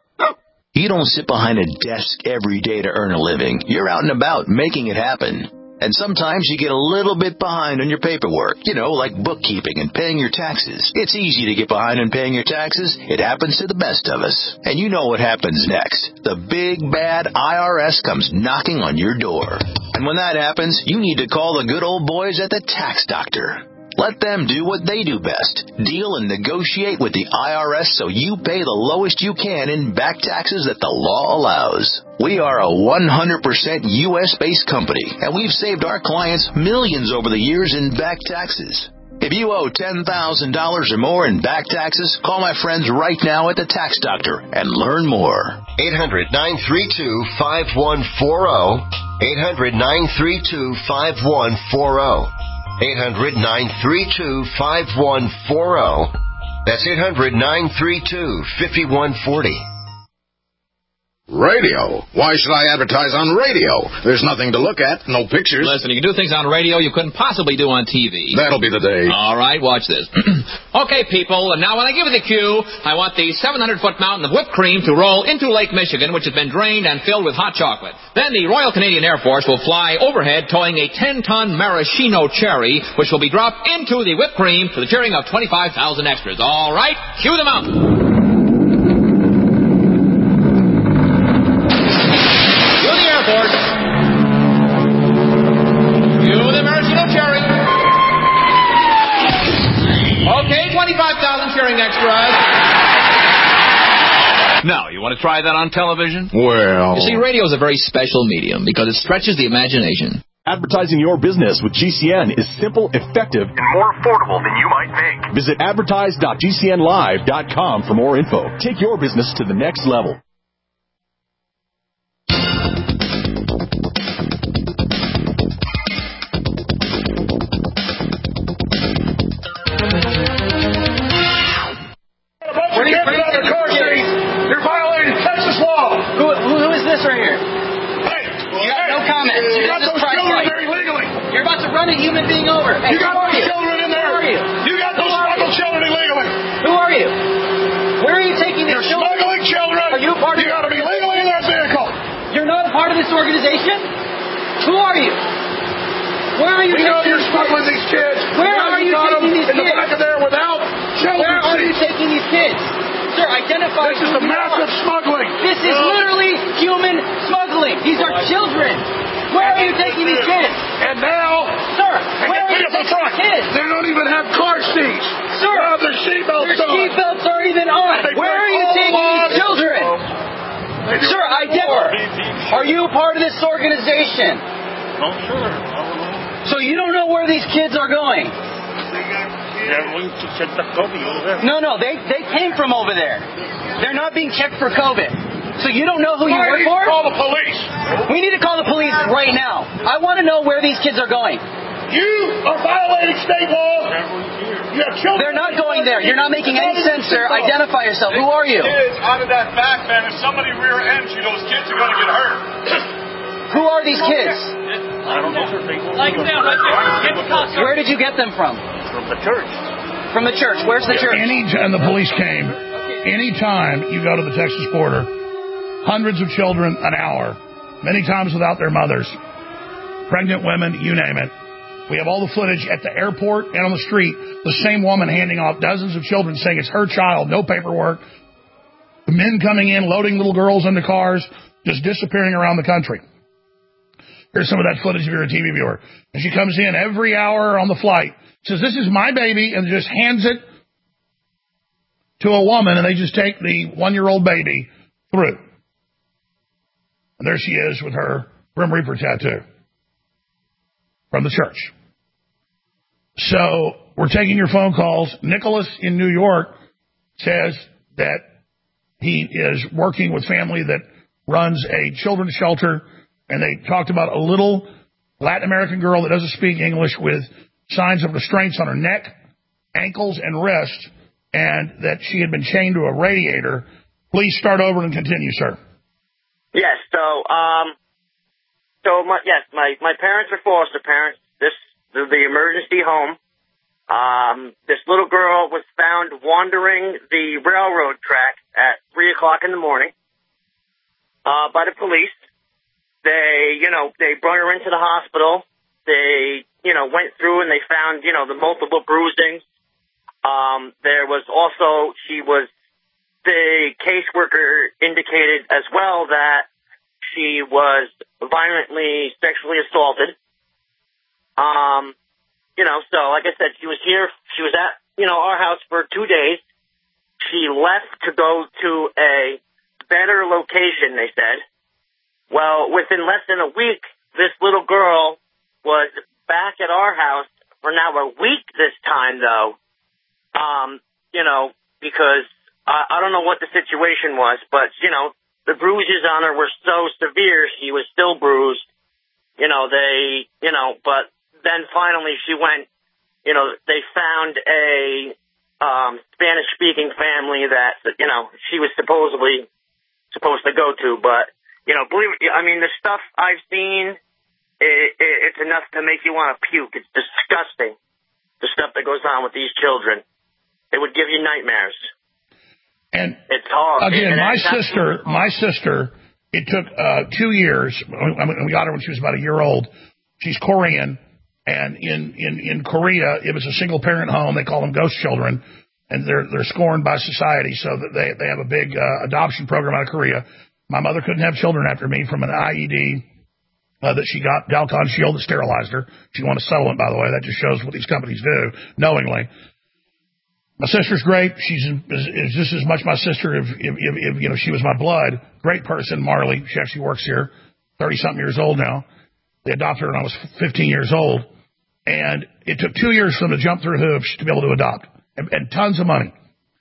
You don't sit behind a desk every day to earn a living. You're out and about making it happen. And sometimes you get a little bit behind on your paperwork, you know, like bookkeeping and paying your taxes. It's easy to get behind on paying your taxes. It happens to the best of us. And you know what happens next. The big, bad I R S comes knocking on your door. And when that happens, you need to call the good old boys at the Tax Doctor. Let them do what they do best. Deal and negotiate with the I R S so you pay the lowest you can in back taxes that the law allows. We are a one hundred percent U S-based company, and we've saved our clients millions over the years in back taxes. If you owe ten thousand dollars or more in back taxes, call my friends right now at the Tax Doctor and learn more. eight hundred, nine three two, five one four zero. eight hundred, nine three two, five one four zero. eight hundred, nine three two, five one four zero. That's eight hundred, nine three two, five one four zero. Radio? Why should I advertise on radio? There's nothing to look at, no pictures. Listen, you can do things on radio you couldn't possibly do on T V. That'll be the day. All right, watch this. Okay, people, and now when I give you the cue, I want the seven hundred foot mountain of whipped cream to roll into Lake Michigan, which has been drained and filled with hot chocolate. Then the Royal Canadian Air Force will fly overhead towing a ten ton maraschino cherry, which will be dropped into the whipped cream to the cheering of twenty-five thousand extras. All right, cue them out. twenty-five thousand cheering extras. Now, you want to try that on television? Well... You see, radio is a very special medium because it stretches the imagination. Advertising your business with G C N is simple, effective, and more affordable than you might think. Visit advertise dot g c n live dot com for more info. Take your business to the next level. Right here. Hey, you got hey, no comments. You got those children there illegally. You're about to run a human being over. Hey, you got those you? children in there. Who are you? You got those smuggled children illegally. Who are you? Where are you taking these children? You're smuggling children. Are you part of? You got to be legally in that vehicle. You're not a part of this organization. Who are you? Where are you? We know you're smuggling these kids. Where are you taking these kids? In the back of there without children. Where are you taking these kids? Sir, identify. This is a massive smuggling. This is literally human smuggling. These are children. Where are you taking these kids? And now, sir, where are you taking these kids? They don't even have car seats. Sir, they have their seatbelts on. Their seatbelts aren't even on. They where are you taking on. these children? Sir, identify. Are you part of this organization? Oh, sure. So you don't know where these kids are going? No, no, they, they came from over there. They're not being checked for COVID. So you don't know who you work for? Call the police. We need to call the police right now. I want to know where these kids are going. You are violating state law. You have children. They're not going there. You're not making any sense, sir. Identify yourself. Who are you? Kids out of that back, man. If somebody rear ends you, those kids are going to get hurt. Who are these kids? I don't know. Like them. Where did you get them from? From the church. From the church. Where's the church? Any and the police came. Anytime you go to the Texas border, hundreds of children an hour, many times without their mothers, pregnant women, you name it. We have all the footage at the airport and on the street, the same woman handing off dozens of children saying it's her child, no paperwork, the men coming in, loading little girls into cars, just disappearing around the country. Here's some of that footage if you're a T V viewer. And she comes in every hour on the flight, says, this is my baby, and just hands it to a woman, and they just take the one-year-old baby through. And there she is with her Grim Reaper tattoo from the church. So we're taking your phone calls. Nicholas in New York says that he is working with family that runs a children's shelter, and they talked about a little Latin American girl that doesn't speak English with signs of restraints on her neck, ankles, and wrist, and that she had been chained to a radiator. Please start over and continue, sir. Yes, so, um, so my, yes, my, my parents are foster parents. This, the, the emergency home. Um, this little girl was found wandering the railroad track at three o'clock in the morning, uh, by the police. They, you know, they brought her into the hospital. They, you know, went through and they found, you know, the multiple bruisings. Um, there was also, she was, the caseworker indicated as well that she was violently sexually assaulted. Um, you know, so like I said, she was here, she was at, you know, our house for two days. She left to go to a better location, they said. Well, within less than a week, this little girl was back at our house for now a week this time, though. Um, you know, because I, I don't know what the situation was, but, you know, the bruises on her were so severe, she was still bruised. You know, they, you know, but then finally she went, you know, they found a um, Spanish-speaking family that, you know, she was supposedly supposed to go to, but, you know, believe me, I mean, the stuff I've seen, it, it, it's enough to make you want to puke. It's disgusting, the stuff that goes on with these children. It would give you nightmares. And it's hard. Again, it, my sister, my sister, it took uh, two years. I mean, we got her when she was about a year old. She's Korean, and in, in, in Korea, it was a single-parent home. They call them ghost children, and they're they're scorned by society, so that they they have a big uh, adoption program out of Korea. My mother couldn't have children after me from an I E D uh, that she got, Dalcon Shield, that sterilized her. She won a settlement, by the way. That just shows what these companies do, knowingly. My sister's great. She's is, is just as much my sister if, if, if, if, you know, she was my blood. Great person, Marley. She actually works here, thirty-something years old now. They adopted her when I was fifteen years old. And it took two years for them to jump through hoops to be able to adopt, and, and tons of money.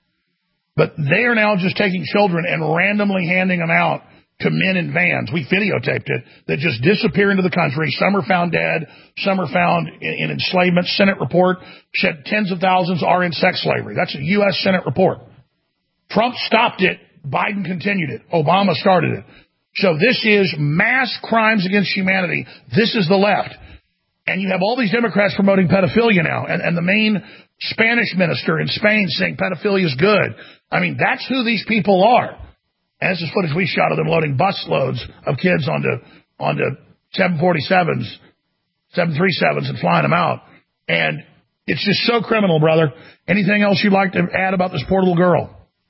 But they are now just taking children and randomly handing them out to men in vans. We videotaped it, that just disappear into the country. Some are found dead. Some are found in, in enslavement. Senate report said tens of thousands are in sex slavery. That's a U S Senate report. Trump stopped it. Biden continued it. Obama started it. So this is mass crimes against humanity. This is the left. And you have all these Democrats promoting pedophilia now. And, and the main Spanish minister in Spain saying pedophilia is good. I mean, that's who these people are. And this is footage we shot of them loading busloads of kids onto onto seven forty-sevens, seven thirty-sevens, and flying them out. And it's just so criminal, brother. Anything else you'd like to add about this poor little girl?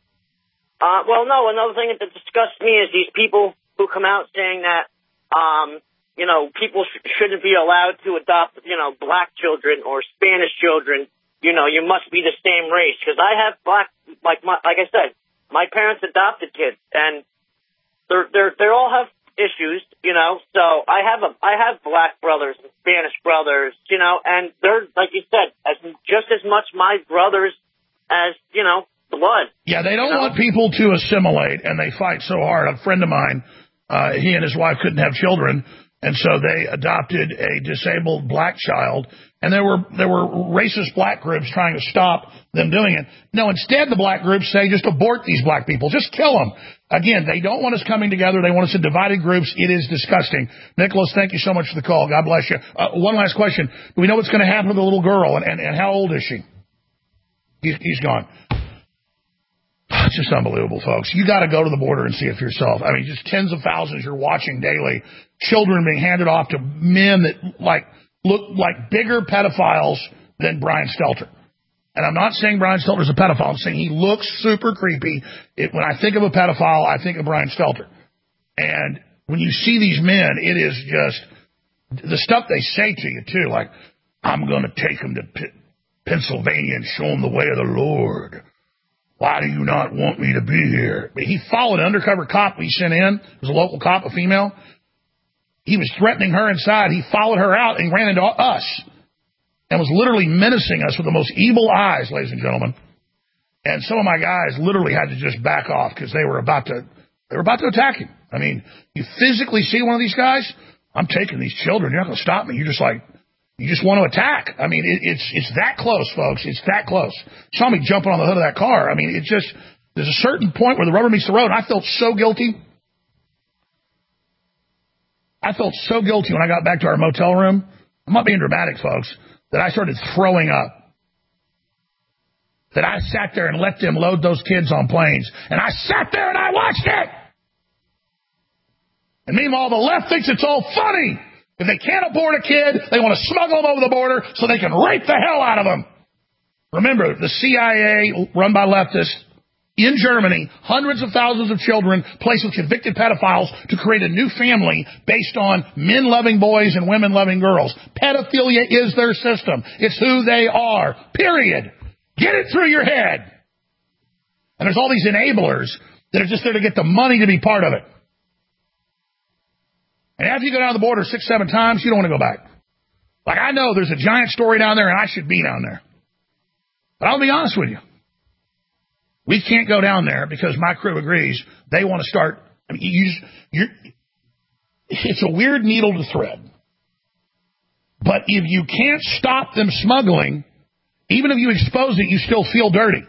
Uh, well, no, another thing that disgusts me is these people who come out saying that, um, you know, people sh- shouldn't be allowed to adopt, you know, black children or Spanish children. You know, you must be the same race. Because I have black, like my, like I said, my parents adopted kids, and they're they're they all have issues, you know. So I have a I have black brothers and Spanish brothers, you know, and they're, like you said, as just as much my brothers as, you know, blood. Yeah, they don't you know? want people to assimilate, and they fight so hard. A friend of mine, uh, he and his wife couldn't have children And so they adopted a disabled black child, and there were there were racist black groups trying to stop them doing it. No, instead the black groups say just abort these black people, just kill them. Again, they don't want us coming together. They want us in divided groups. It is disgusting. Nicholas, thank you so much for the call. God bless you. Uh, one last question. Do we know what's going to happen with the little girl, and, and, and how old is she? He's, he's gone. It's just unbelievable, folks. You got to go to the border and see it for yourself. I mean, just tens of thousands you're watching daily. Children being handed off to men that like look like bigger pedophiles than Brian Stelter. And I'm not saying Brian Stelter's a pedophile. I'm saying he looks super creepy. It, when I think of a pedophile, I think of Brian Stelter. And when you see these men, it is just the stuff they say to you, too. Like, I'm going to take him to P- Pennsylvania and show him the way of the Lord. Why do you not want me to be here? He followed an undercover cop we sent in. It was a local cop, a female. He was threatening her inside. He followed her out and ran into us and was literally menacing us with the most evil eyes, ladies and gentlemen. And some of my guys literally had to just back off because they were about to they were about to attack him. I mean, you physically see one of these guys, I'm taking these children. You're not going to stop me. You're just like, you just want to attack. I mean, it, it's it's that close, folks. It's that close. You saw me jumping on the hood of that car. I mean, it just, there's a certain point where the rubber meets the road. And I felt so guilty. I felt so guilty when I got back to our motel room. I'm not being dramatic, folks, that I started throwing up. That I sat there and let them load those kids on planes. And I sat there and I watched it. And meanwhile, the left thinks it's all funny. If they can't abort a kid, they want to smuggle them over the border so they can rape the hell out of them. Remember, the C I A, run by leftists, in Germany, hundreds of thousands of children placed with convicted pedophiles to create a new family based on men-loving boys and women-loving girls. Pedophilia is their system. It's who they are, period. Get it through your head. And there's all these enablers that are just there to get the money to be part of it. And after you go down the border six, seven times, you don't want to go back. Like, I know there's a giant story down there, and I should be down there. But I'll be honest with you. We can't go down there because my crew agrees they want to start. I mean, you, you're, it's a weird needle to thread. But if you can't stop them smuggling, even if you expose it, you still feel dirty.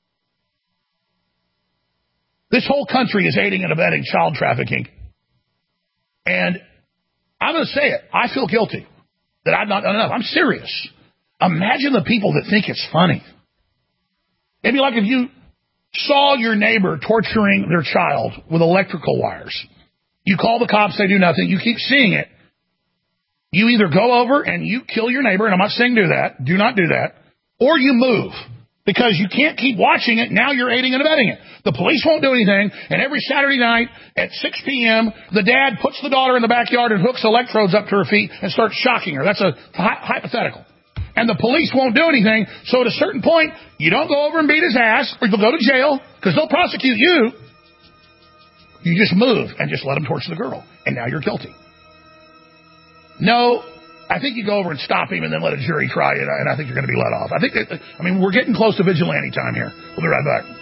This whole country is aiding and abetting child trafficking. And I'm going to say it. I feel guilty that I've not done enough. I'm serious. Imagine the people that think it's funny. It'd be like if you saw your neighbor torturing their child with electrical wires. You call the cops, they do nothing. You keep seeing it. You either go over and you kill your neighbor, and I'm not saying do that. Do not do that. Or you move. Because you can't keep watching it. Now you're aiding and abetting it. The police won't do anything. And every Saturday night at six p.m., the dad puts the daughter in the backyard and hooks electrodes up to her feet and starts shocking her. That's a hy- hypothetical. And the police won't do anything. So at a certain point, you don't go over and beat his ass, or you'll go to jail, because they'll prosecute you. You just move and just let him torture the girl. And now you're guilty. No, I think you go over and stop him and then let a jury try it, and I think you're going to be let off. I think, that, I mean, we're getting close to vigilante time here. We'll be right back.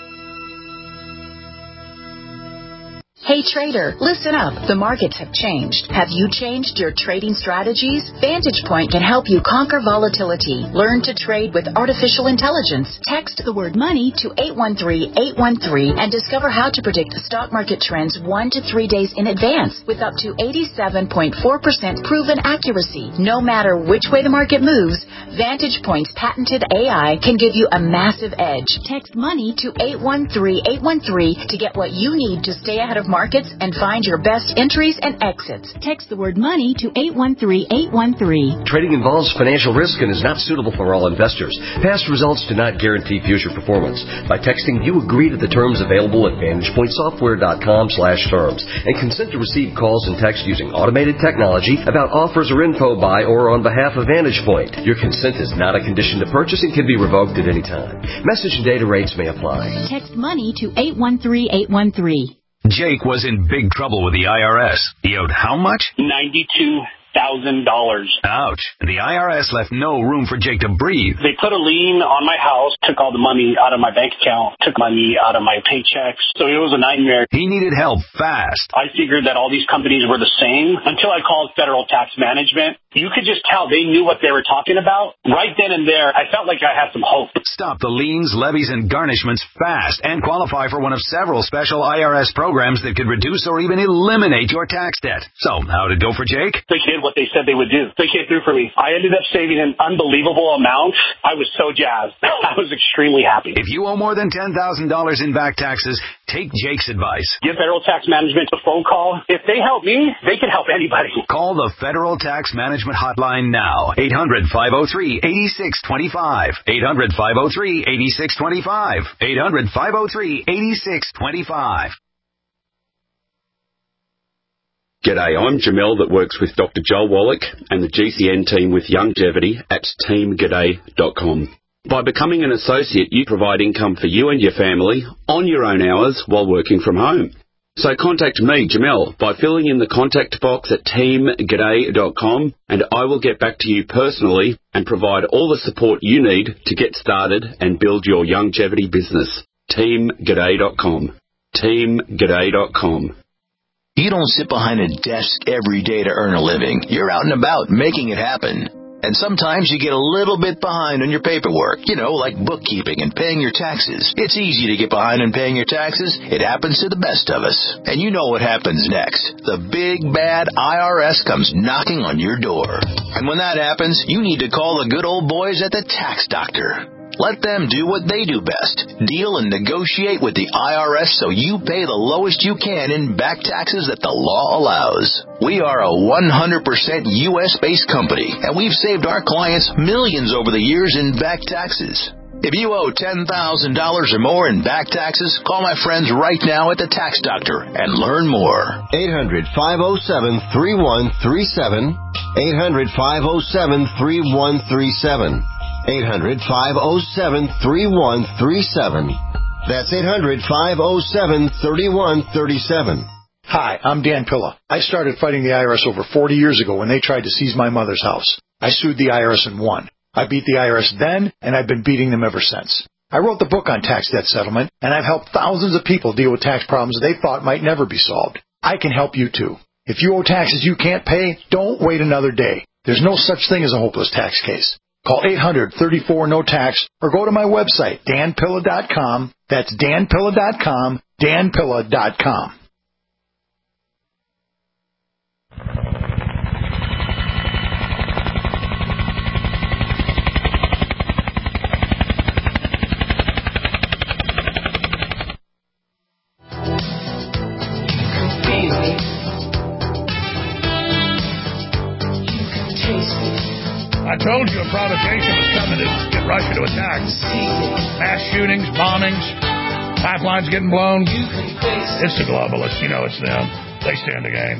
Hey trader, listen up. The markets have changed. Have you changed your trading strategies? Vantage Point can help you conquer volatility. Learn to trade with artificial intelligence. Text the word money to eight one three, eight one three and discover how to predict stock market trends one to three days in advance with up to eighty-seven point four percent proven accuracy. No matter which way the market moves, Vantage Point's patented A I can give you a massive edge. Text money to eight one three, eight one three to get what you need to stay ahead of markets and find your best entries and exits. Text the word money to eight one three, eight one three. Trading involves financial risk and is not suitable for all investors. Past results do not guarantee future performance. By texting, you agree to the terms available at vantage point software dot com slash terms and consent to receive calls and text using automated technology about offers or info by or on behalf of Vantage Point. Your consent is not a condition to purchase and can be revoked at any time. Message and data rates may apply. Text money to eight one three, eight one three. Jake was in big trouble with the I R S. He owed how much? ninety-two thousand dollars. Ouch. The I R S left no room for Jake to breathe. They put a lien on my house, took all the money out of my bank account, took money out of my paychecks. So it was a nightmare. He needed help fast. I figured that all these companies were the same until I called Federal Tax Management. You could just tell they knew what they were talking about. Right then and there, I felt like I had some hope. Stop the liens, levies, and garnishments fast and qualify for one of several special I R S programs that could reduce or even eliminate your tax debt. So, how did it go for Jake? They did what they said they would do. They came through for me. I ended up saving an unbelievable amount. I was so jazzed. I was extremely happy. If you owe more than ten thousand dollars in back taxes, take Jake's advice. Give Federal Tax Management a phone call. If they help me, they can help anybody. Call the Federal Tax Management Hotline now. eight hundred, five oh three, eight six two five. eight hundred, five oh three, eight six two five. eight hundred, five oh three, eight six two five. G'day, I'm Jamel that works with Doctor Joel Wallach and the G C N team with Longevity at team g'day dot com. By becoming an associate, you provide income for you and your family on your own hours while working from home. So contact me, Jamel, by filling in the contact box at team g'day dot com, and I will get back to you personally and provide all the support you need to get started and build your longevity business. team g'day dot com. team g'day dot com. You don't sit behind a desk every day to earn a living. You're out and about making it happen. And sometimes you get a little bit behind on your paperwork, you know, like bookkeeping and paying your taxes. It's easy to get behind on paying your taxes. It happens to the best of us. And you know what happens next. The big, bad I R S comes knocking on your door. And when that happens, you need to call the good old boys at the Tax Doctor. Let them do what they do best. Deal and negotiate with the I R S so you pay the lowest you can in back taxes that the law allows. We are a one hundred percent U S-based company, and we've saved our clients millions over the years in back taxes. If you owe ten thousand dollars or more in back taxes, call my friends right now at the Tax Doctor and learn more. eight hundred, five oh seven, three one three seven. eight hundred, five oh seven, three one three seven. eight hundred, five oh seven, three one three seven. That's eight hundred, five oh seven, three one three seven. Hi, I'm Dan Pilla. I started fighting the I R S over forty years ago when they tried to seize my mother's house. I sued the I R S and won. I beat the I R S then, and I've been beating them ever since. I wrote the book on tax debt settlement, and I've helped thousands of people deal with tax problems they thought might never be solved. I can help you too. If you owe taxes you can't pay, don't wait another day. There's no such thing as a hopeless tax case. Call eight hundred, thirty-four, no tax or go to my website, dan pilla dot com. That's dan pilla dot com, dan pilla dot com. I told you a provocation was coming to get Russia to attack. Mass shootings, bombings, pipelines getting blown. It's the globalists. You know it's them. They stand the game.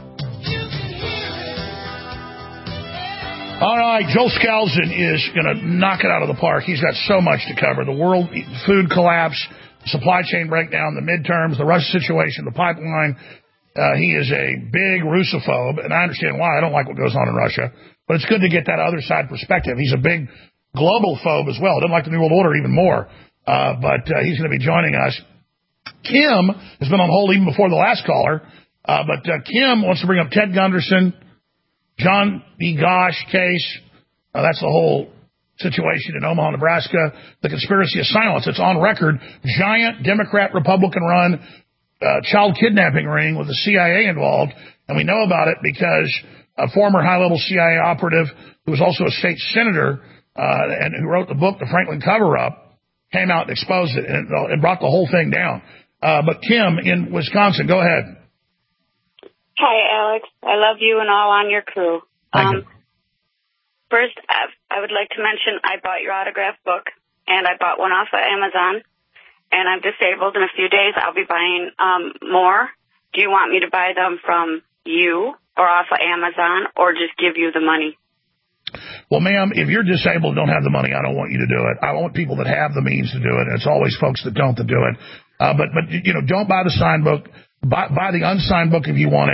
All right, Joel Skousen is going to knock it out of the park. He's got so much to cover. The world food collapse, supply chain breakdown, the midterms, the Russia situation, the pipeline. Uh, he is a big Russophobe, and I understand why. I don't like what goes on in Russia. But it's good to get that other side perspective. He's a big global phobe as well. Doesn't like the New World Order even more. Uh, but uh, he's going to be joining us. Kim has been on hold even before the last caller. Uh, but uh, Kim wants to bring up Ted Gunderson, John B. Gosch case. Uh, that's the whole situation in Omaha, Nebraska. The conspiracy of silence. It's on record. Giant Democrat, Republican-run uh, child kidnapping ring with the C I A involved. And we know about it because a former high-level C I A operative who was also a state senator uh, and who wrote the book, The Franklin Cover-Up, came out and exposed it, and it brought the whole thing down. Uh, but Kim in Wisconsin, go ahead. Hi, Alex. I love you and all on your crew. Thank um, you. First, I would like to mention I bought your autographed book, and I bought one off of Amazon, and I'm disabled. In a few days, I'll be buying um, more. Do you want me to buy them from you or off of Amazon, or just give you the money? Well, ma'am, if you're disabled and don't have the money, I don't want you to do it. I want people that have the means to do it, and it's always folks that don't that do it. Uh, but, but you know, don't buy the signed book. Buy, buy the unsigned book if you want it.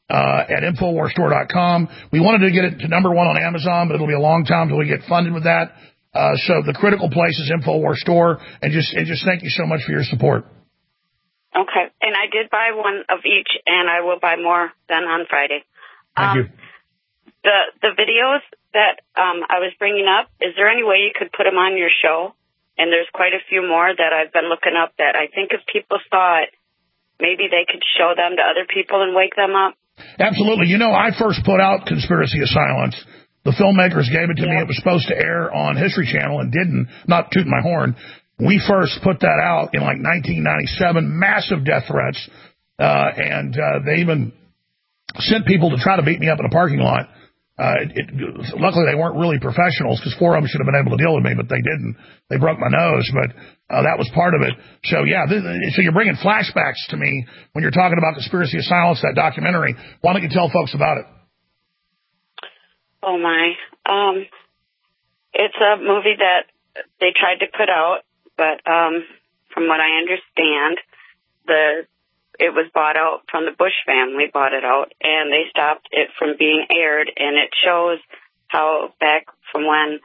uh, at Infowars Store dot com. We wanted to get it to number one on Amazon, but it'll be a long time until we get funded with that. Uh, so the critical place is Infowars Store, and just and just thank you so much for your support. Okay, and I did buy one of each, and I will buy more than on Friday. Thank um, you. The the videos that um, I was bringing up, is there any way you could put them on your show? And there's quite a few more that I've been looking up that I think if people saw it, maybe they could show them to other people and wake them up. Absolutely. You know, I first put out Conspiracy of Silence. The filmmakers gave it to yeah. me. It was supposed to air on History Channel and didn't. Not tooting my horn. We first put that out in like nineteen ninety-seven. Massive death threats. Uh, and uh, they even sent people to try to beat me up in a parking lot. Uh, it, it, luckily, they weren't really professionals because four of them should have been able to deal with me, but they didn't. They broke my nose, but uh, that was part of it. So, yeah, th- so you're bringing flashbacks to me when you're talking about Conspiracy of Silence, that documentary. Why don't you tell folks about it? Oh, my. Um, it's a movie that they tried to put out, but um, from what I understand, the it was bought out from the Bush family, bought it out, and they stopped it from being aired, and it shows how back from when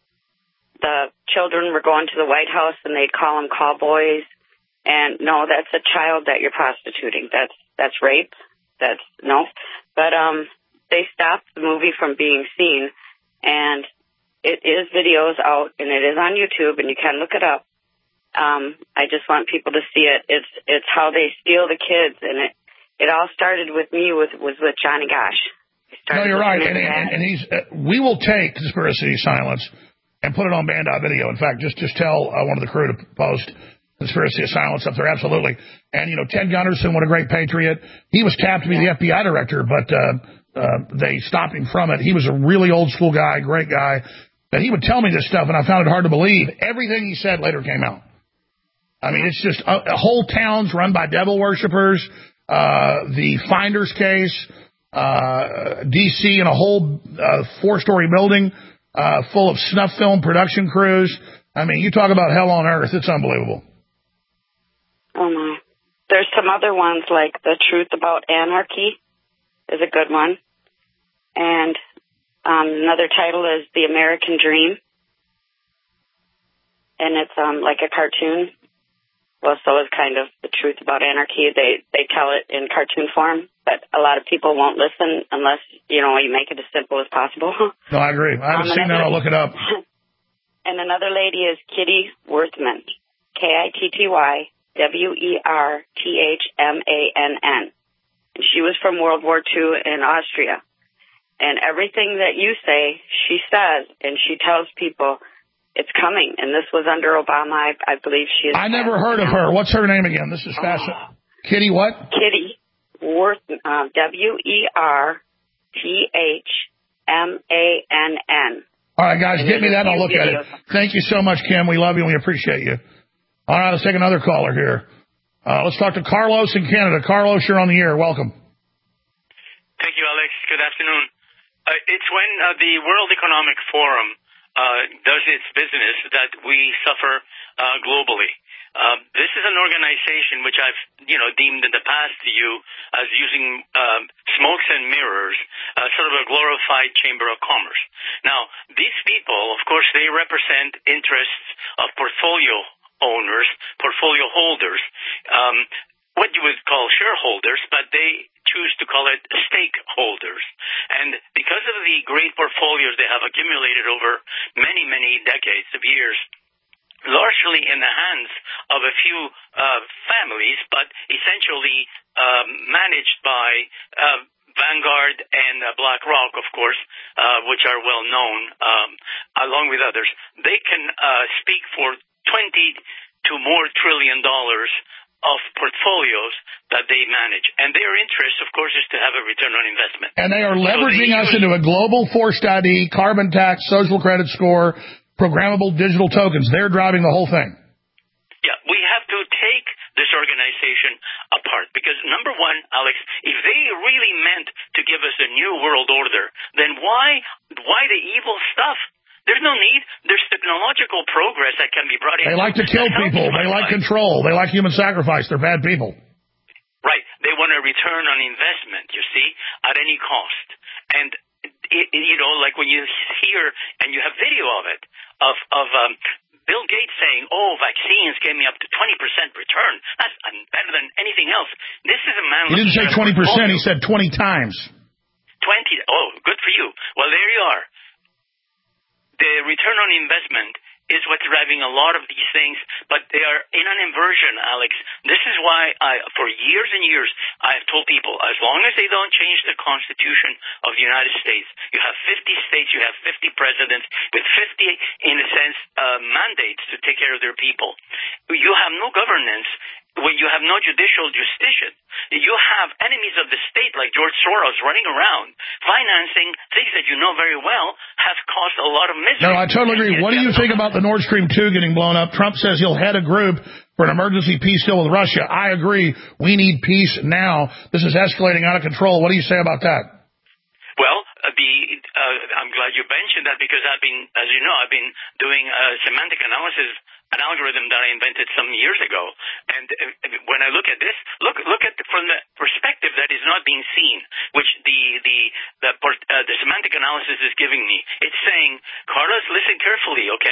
the children were going to the White House and they'd call them cowboys, and no, that's a child that you're prostituting. That's that's rape. That's no. But um, they stopped the movie from being seen, and it is videos out, and it is on YouTube, and you can look it up. Um, I just want people to see it. It's it's how they steal the kids, and it it all started with me with was with Johnny Gosch. No, you're right, and, and, and he's. Uh, we will take Conspiracy Silence and put it on Band Video. In fact, just just tell uh, one of the crew to post Conspiracy of Silence up there. Absolutely. And you know, Ted Gunderson, what a great patriot. He was tapped to be the F B I director, but uh, uh, they stopped him from it. He was a really old school guy, great guy. But he would tell me this stuff, and I found it hard to believe. Everything he said later came out. I mean, it's just uh, whole towns run by devil worshippers, uh, the Finders case, uh, D C in a whole uh, four-story building uh, full of snuff film production crews. I mean, you talk about hell on earth. It's unbelievable. Oh, my. There's some other ones, like The Truth About Anarchy is a good one. And um, another title is The American Dream. And it's um, like a cartoon. Well, so is kind of The Truth About Anarchy. They they tell it in cartoon form, but a lot of people won't listen unless, you know, you make it as simple as possible. No, I agree. I haven't um, seen that. I'll look it up. And another lady is Kitty Werthmann, K I T T Y W E R T H M A N N. And she was from World War Two in Austria. And everything that you say, she says, and she tells people, it's coming, and this was under Obama. I, I believe she is. I never heard of her. What's her name again? This is fascinating. Oh. Kitty what? Kitty Worth, uh, W E R T H M A N N. All right, guys, get me that and I'll look at it. Thank you so much, Kim. We love you and we appreciate you. All right, let's take another caller here. Uh, let's talk to Carlos in Canada. Carlos, you're on the air. Welcome. Thank you, Alex. Good afternoon. Uh, it's when uh, the World Economic Forum Uh, does its business that we suffer uh, globally. Uh, this is an organization which I've, you know, deemed in the past to you as using um, smokes and mirrors, uh, sort of a glorified chamber of commerce. Now, these people, of course, they represent interests of portfolio owners, portfolio holders, um, what you would call shareholders, but they choose to call it stakeholders. And because of the great portfolios they have accumulated over many, many decades of years, largely in the hands of a few uh, families, but essentially uh, managed by uh, Vanguard and uh, BlackRock, of course, uh, which are well known, um, along with others, they can uh, speak for twenty to more trillion dollars of portfolios that they manage. And their interest, of course, is to have a return on investment. And they are leveraging so they us into a global forced I D, carbon tax, social credit score, programmable digital tokens. They're driving the whole thing. Yeah, we have to take this organization apart because, number one, Alex, if they really meant to give us a new world order, then why why the evil stuff? There's no need. There's technological progress that can be brought in. They like to kill people. They like control. They like human sacrifice. They're bad people. Right. They want a return on investment, you see, at any cost. And, it, it, you know, like when you hear, and you have video of it, of, of um, Bill Gates saying, oh, vaccines gave me up to twenty percent return. That's better than anything else. This is a man... He didn't say twenty percent, he said twenty times. twenty, oh, good for you. Well, there you are. The return on investment is what's driving a lot of these things, but they are in an inversion, Alex. This is why I, for years and years, I have told people, as long as they don't change the Constitution of the United States, you have fifty states, you have fifty presidents, with fifty, in a sense, uh, mandates to take care of their people. You have no governance when you have no judicial justice. You have enemies of the state like George Soros running around, financing things that you know very well have caused a lot of misery. No, I totally agree. What do you think about the Nord Stream two getting blown up? Trump says he'll head a group for an emergency peace deal with Russia. I agree. We need peace now. This is escalating out of control. What do you say about that? Well, uh, the, uh, I'm glad you mentioned that because I've been, as you know, I've been doing uh, semantic analysis, an algorithm that I invented some years ago. And uh, when I look at this, look look at the, from the perspective that is not being seen, which the the the, uh, the semantic analysis is giving me. It's saying, Carlos, listen carefully, okay?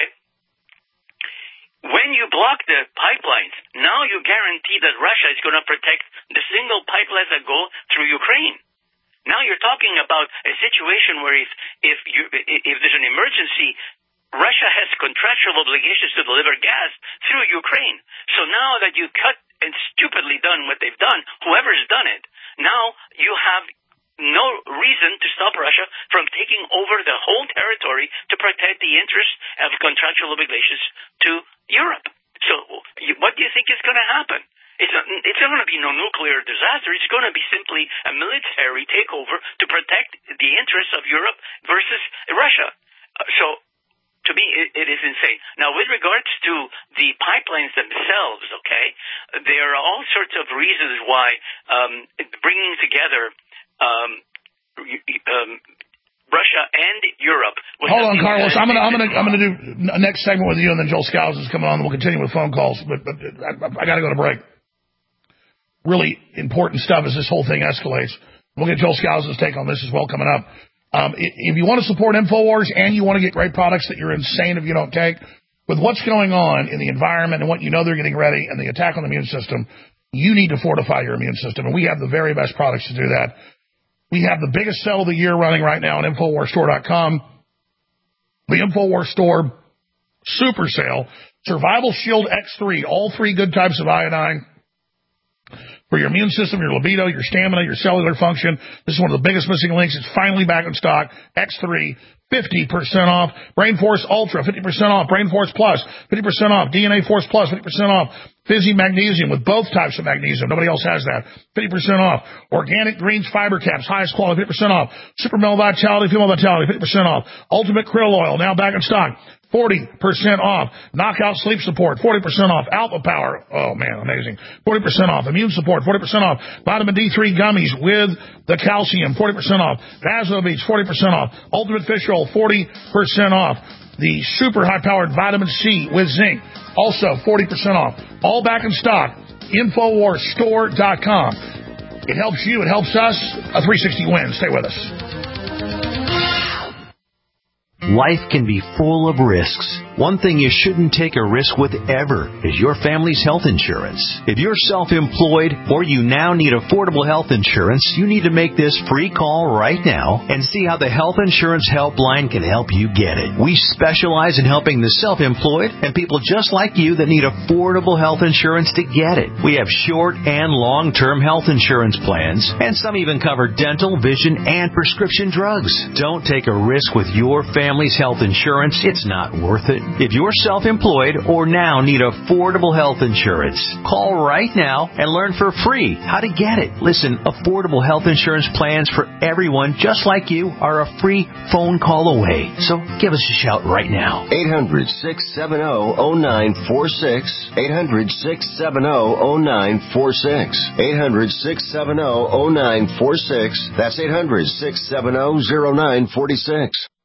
When you block the pipelines, now you guarantee that Russia is going to protect the single pipelines that go through Ukraine. Now you're talking about a situation where if if you if there's an emergency, Russia has contractual obligations to deliver gas through Ukraine. So now that you cut and stupidly done what they've done, whoever's done it, now you have no reason to stop Russia from taking over the whole territory to protect the interests of contractual obligations to Europe. So what do you think is going to happen? It's not, it's not going to be no nuclear disaster. It's going to be simply a military takeover to protect the interests of Europe versus Russia. Uh, so, to me, it, it is insane. Now, with regards to the pipelines themselves, okay, there are all sorts of reasons why um, bringing together um, um, Russia and Europe. Hold on, Carlos. I'm gonna, I'm gonna, I'm gonna do a next segment with you, and then Joel Scows is coming on, and we'll continue with phone calls. But, but I, I got to go to break. Really important stuff as this whole thing escalates. We'll get Joel Scows' take on this as well coming up. Um, if you want to support InfoWars and you want to get great products that you're insane if you don't take, with what's going on in the environment and what you know they're getting ready and the attack on the immune system, you need to fortify your immune system. And we have the very best products to do that. We have the biggest sale of the year running right now on InfoWars Store dot com. The InfoWars Store Super Sale. Survival Shield X three. All three good types of iodine. For your immune system, your libido, your stamina, your cellular function. This is one of the biggest missing links. It's finally back in stock. X three, fifty percent off. Brain Force Ultra, fifty percent off. Brain Force Plus, fifty percent off. D N A Force Plus, fifty percent off. Fizzy Magnesium with both types of magnesium. Nobody else has that. fifty percent off. Organic Greens Fiber Caps, highest quality, fifty percent off. Super Male Vitality, Female Vitality, fifty percent off. Ultimate Krill Oil, now back in stock. forty percent off. Knockout Sleep Support, forty percent off. Alpha Power, oh man, amazing. forty percent off. Immune Support, forty percent off. Vitamin D three Gummies with the calcium, forty percent off. Vasobeats, forty percent off. Ultimate Fish Roll, forty percent off. The super high-powered Vitamin C with zinc, also forty percent off. All back in stock. InfoWars Store dot com. It helps you. It helps us. A three sixty win. Stay with us. Life can be full of risks. One thing you shouldn't take a risk with ever is your family's health insurance. If you're self-employed or you now need affordable health insurance, you need to make this free call right now and see how the Health Insurance Helpline can help you get it. We specialize in helping the self-employed and people just like you that need affordable health insurance to get it. We have short and long-term health insurance plans, and some even cover dental, vision, and prescription drugs. Don't take a risk with your family's health insurance. It's not worth it. If you're self-employed or now need affordable health insurance, call right now and learn for free how to get it. Listen, affordable health insurance plans for everyone just like you are a free phone call away. So give us a shout right now. eight hundred, six seven zero, zero nine four six. eight hundred, six seven zero, zero nine four six. eight hundred, six seven zero, zero nine four six. That's eight hundred, six seven zero, zero nine four six.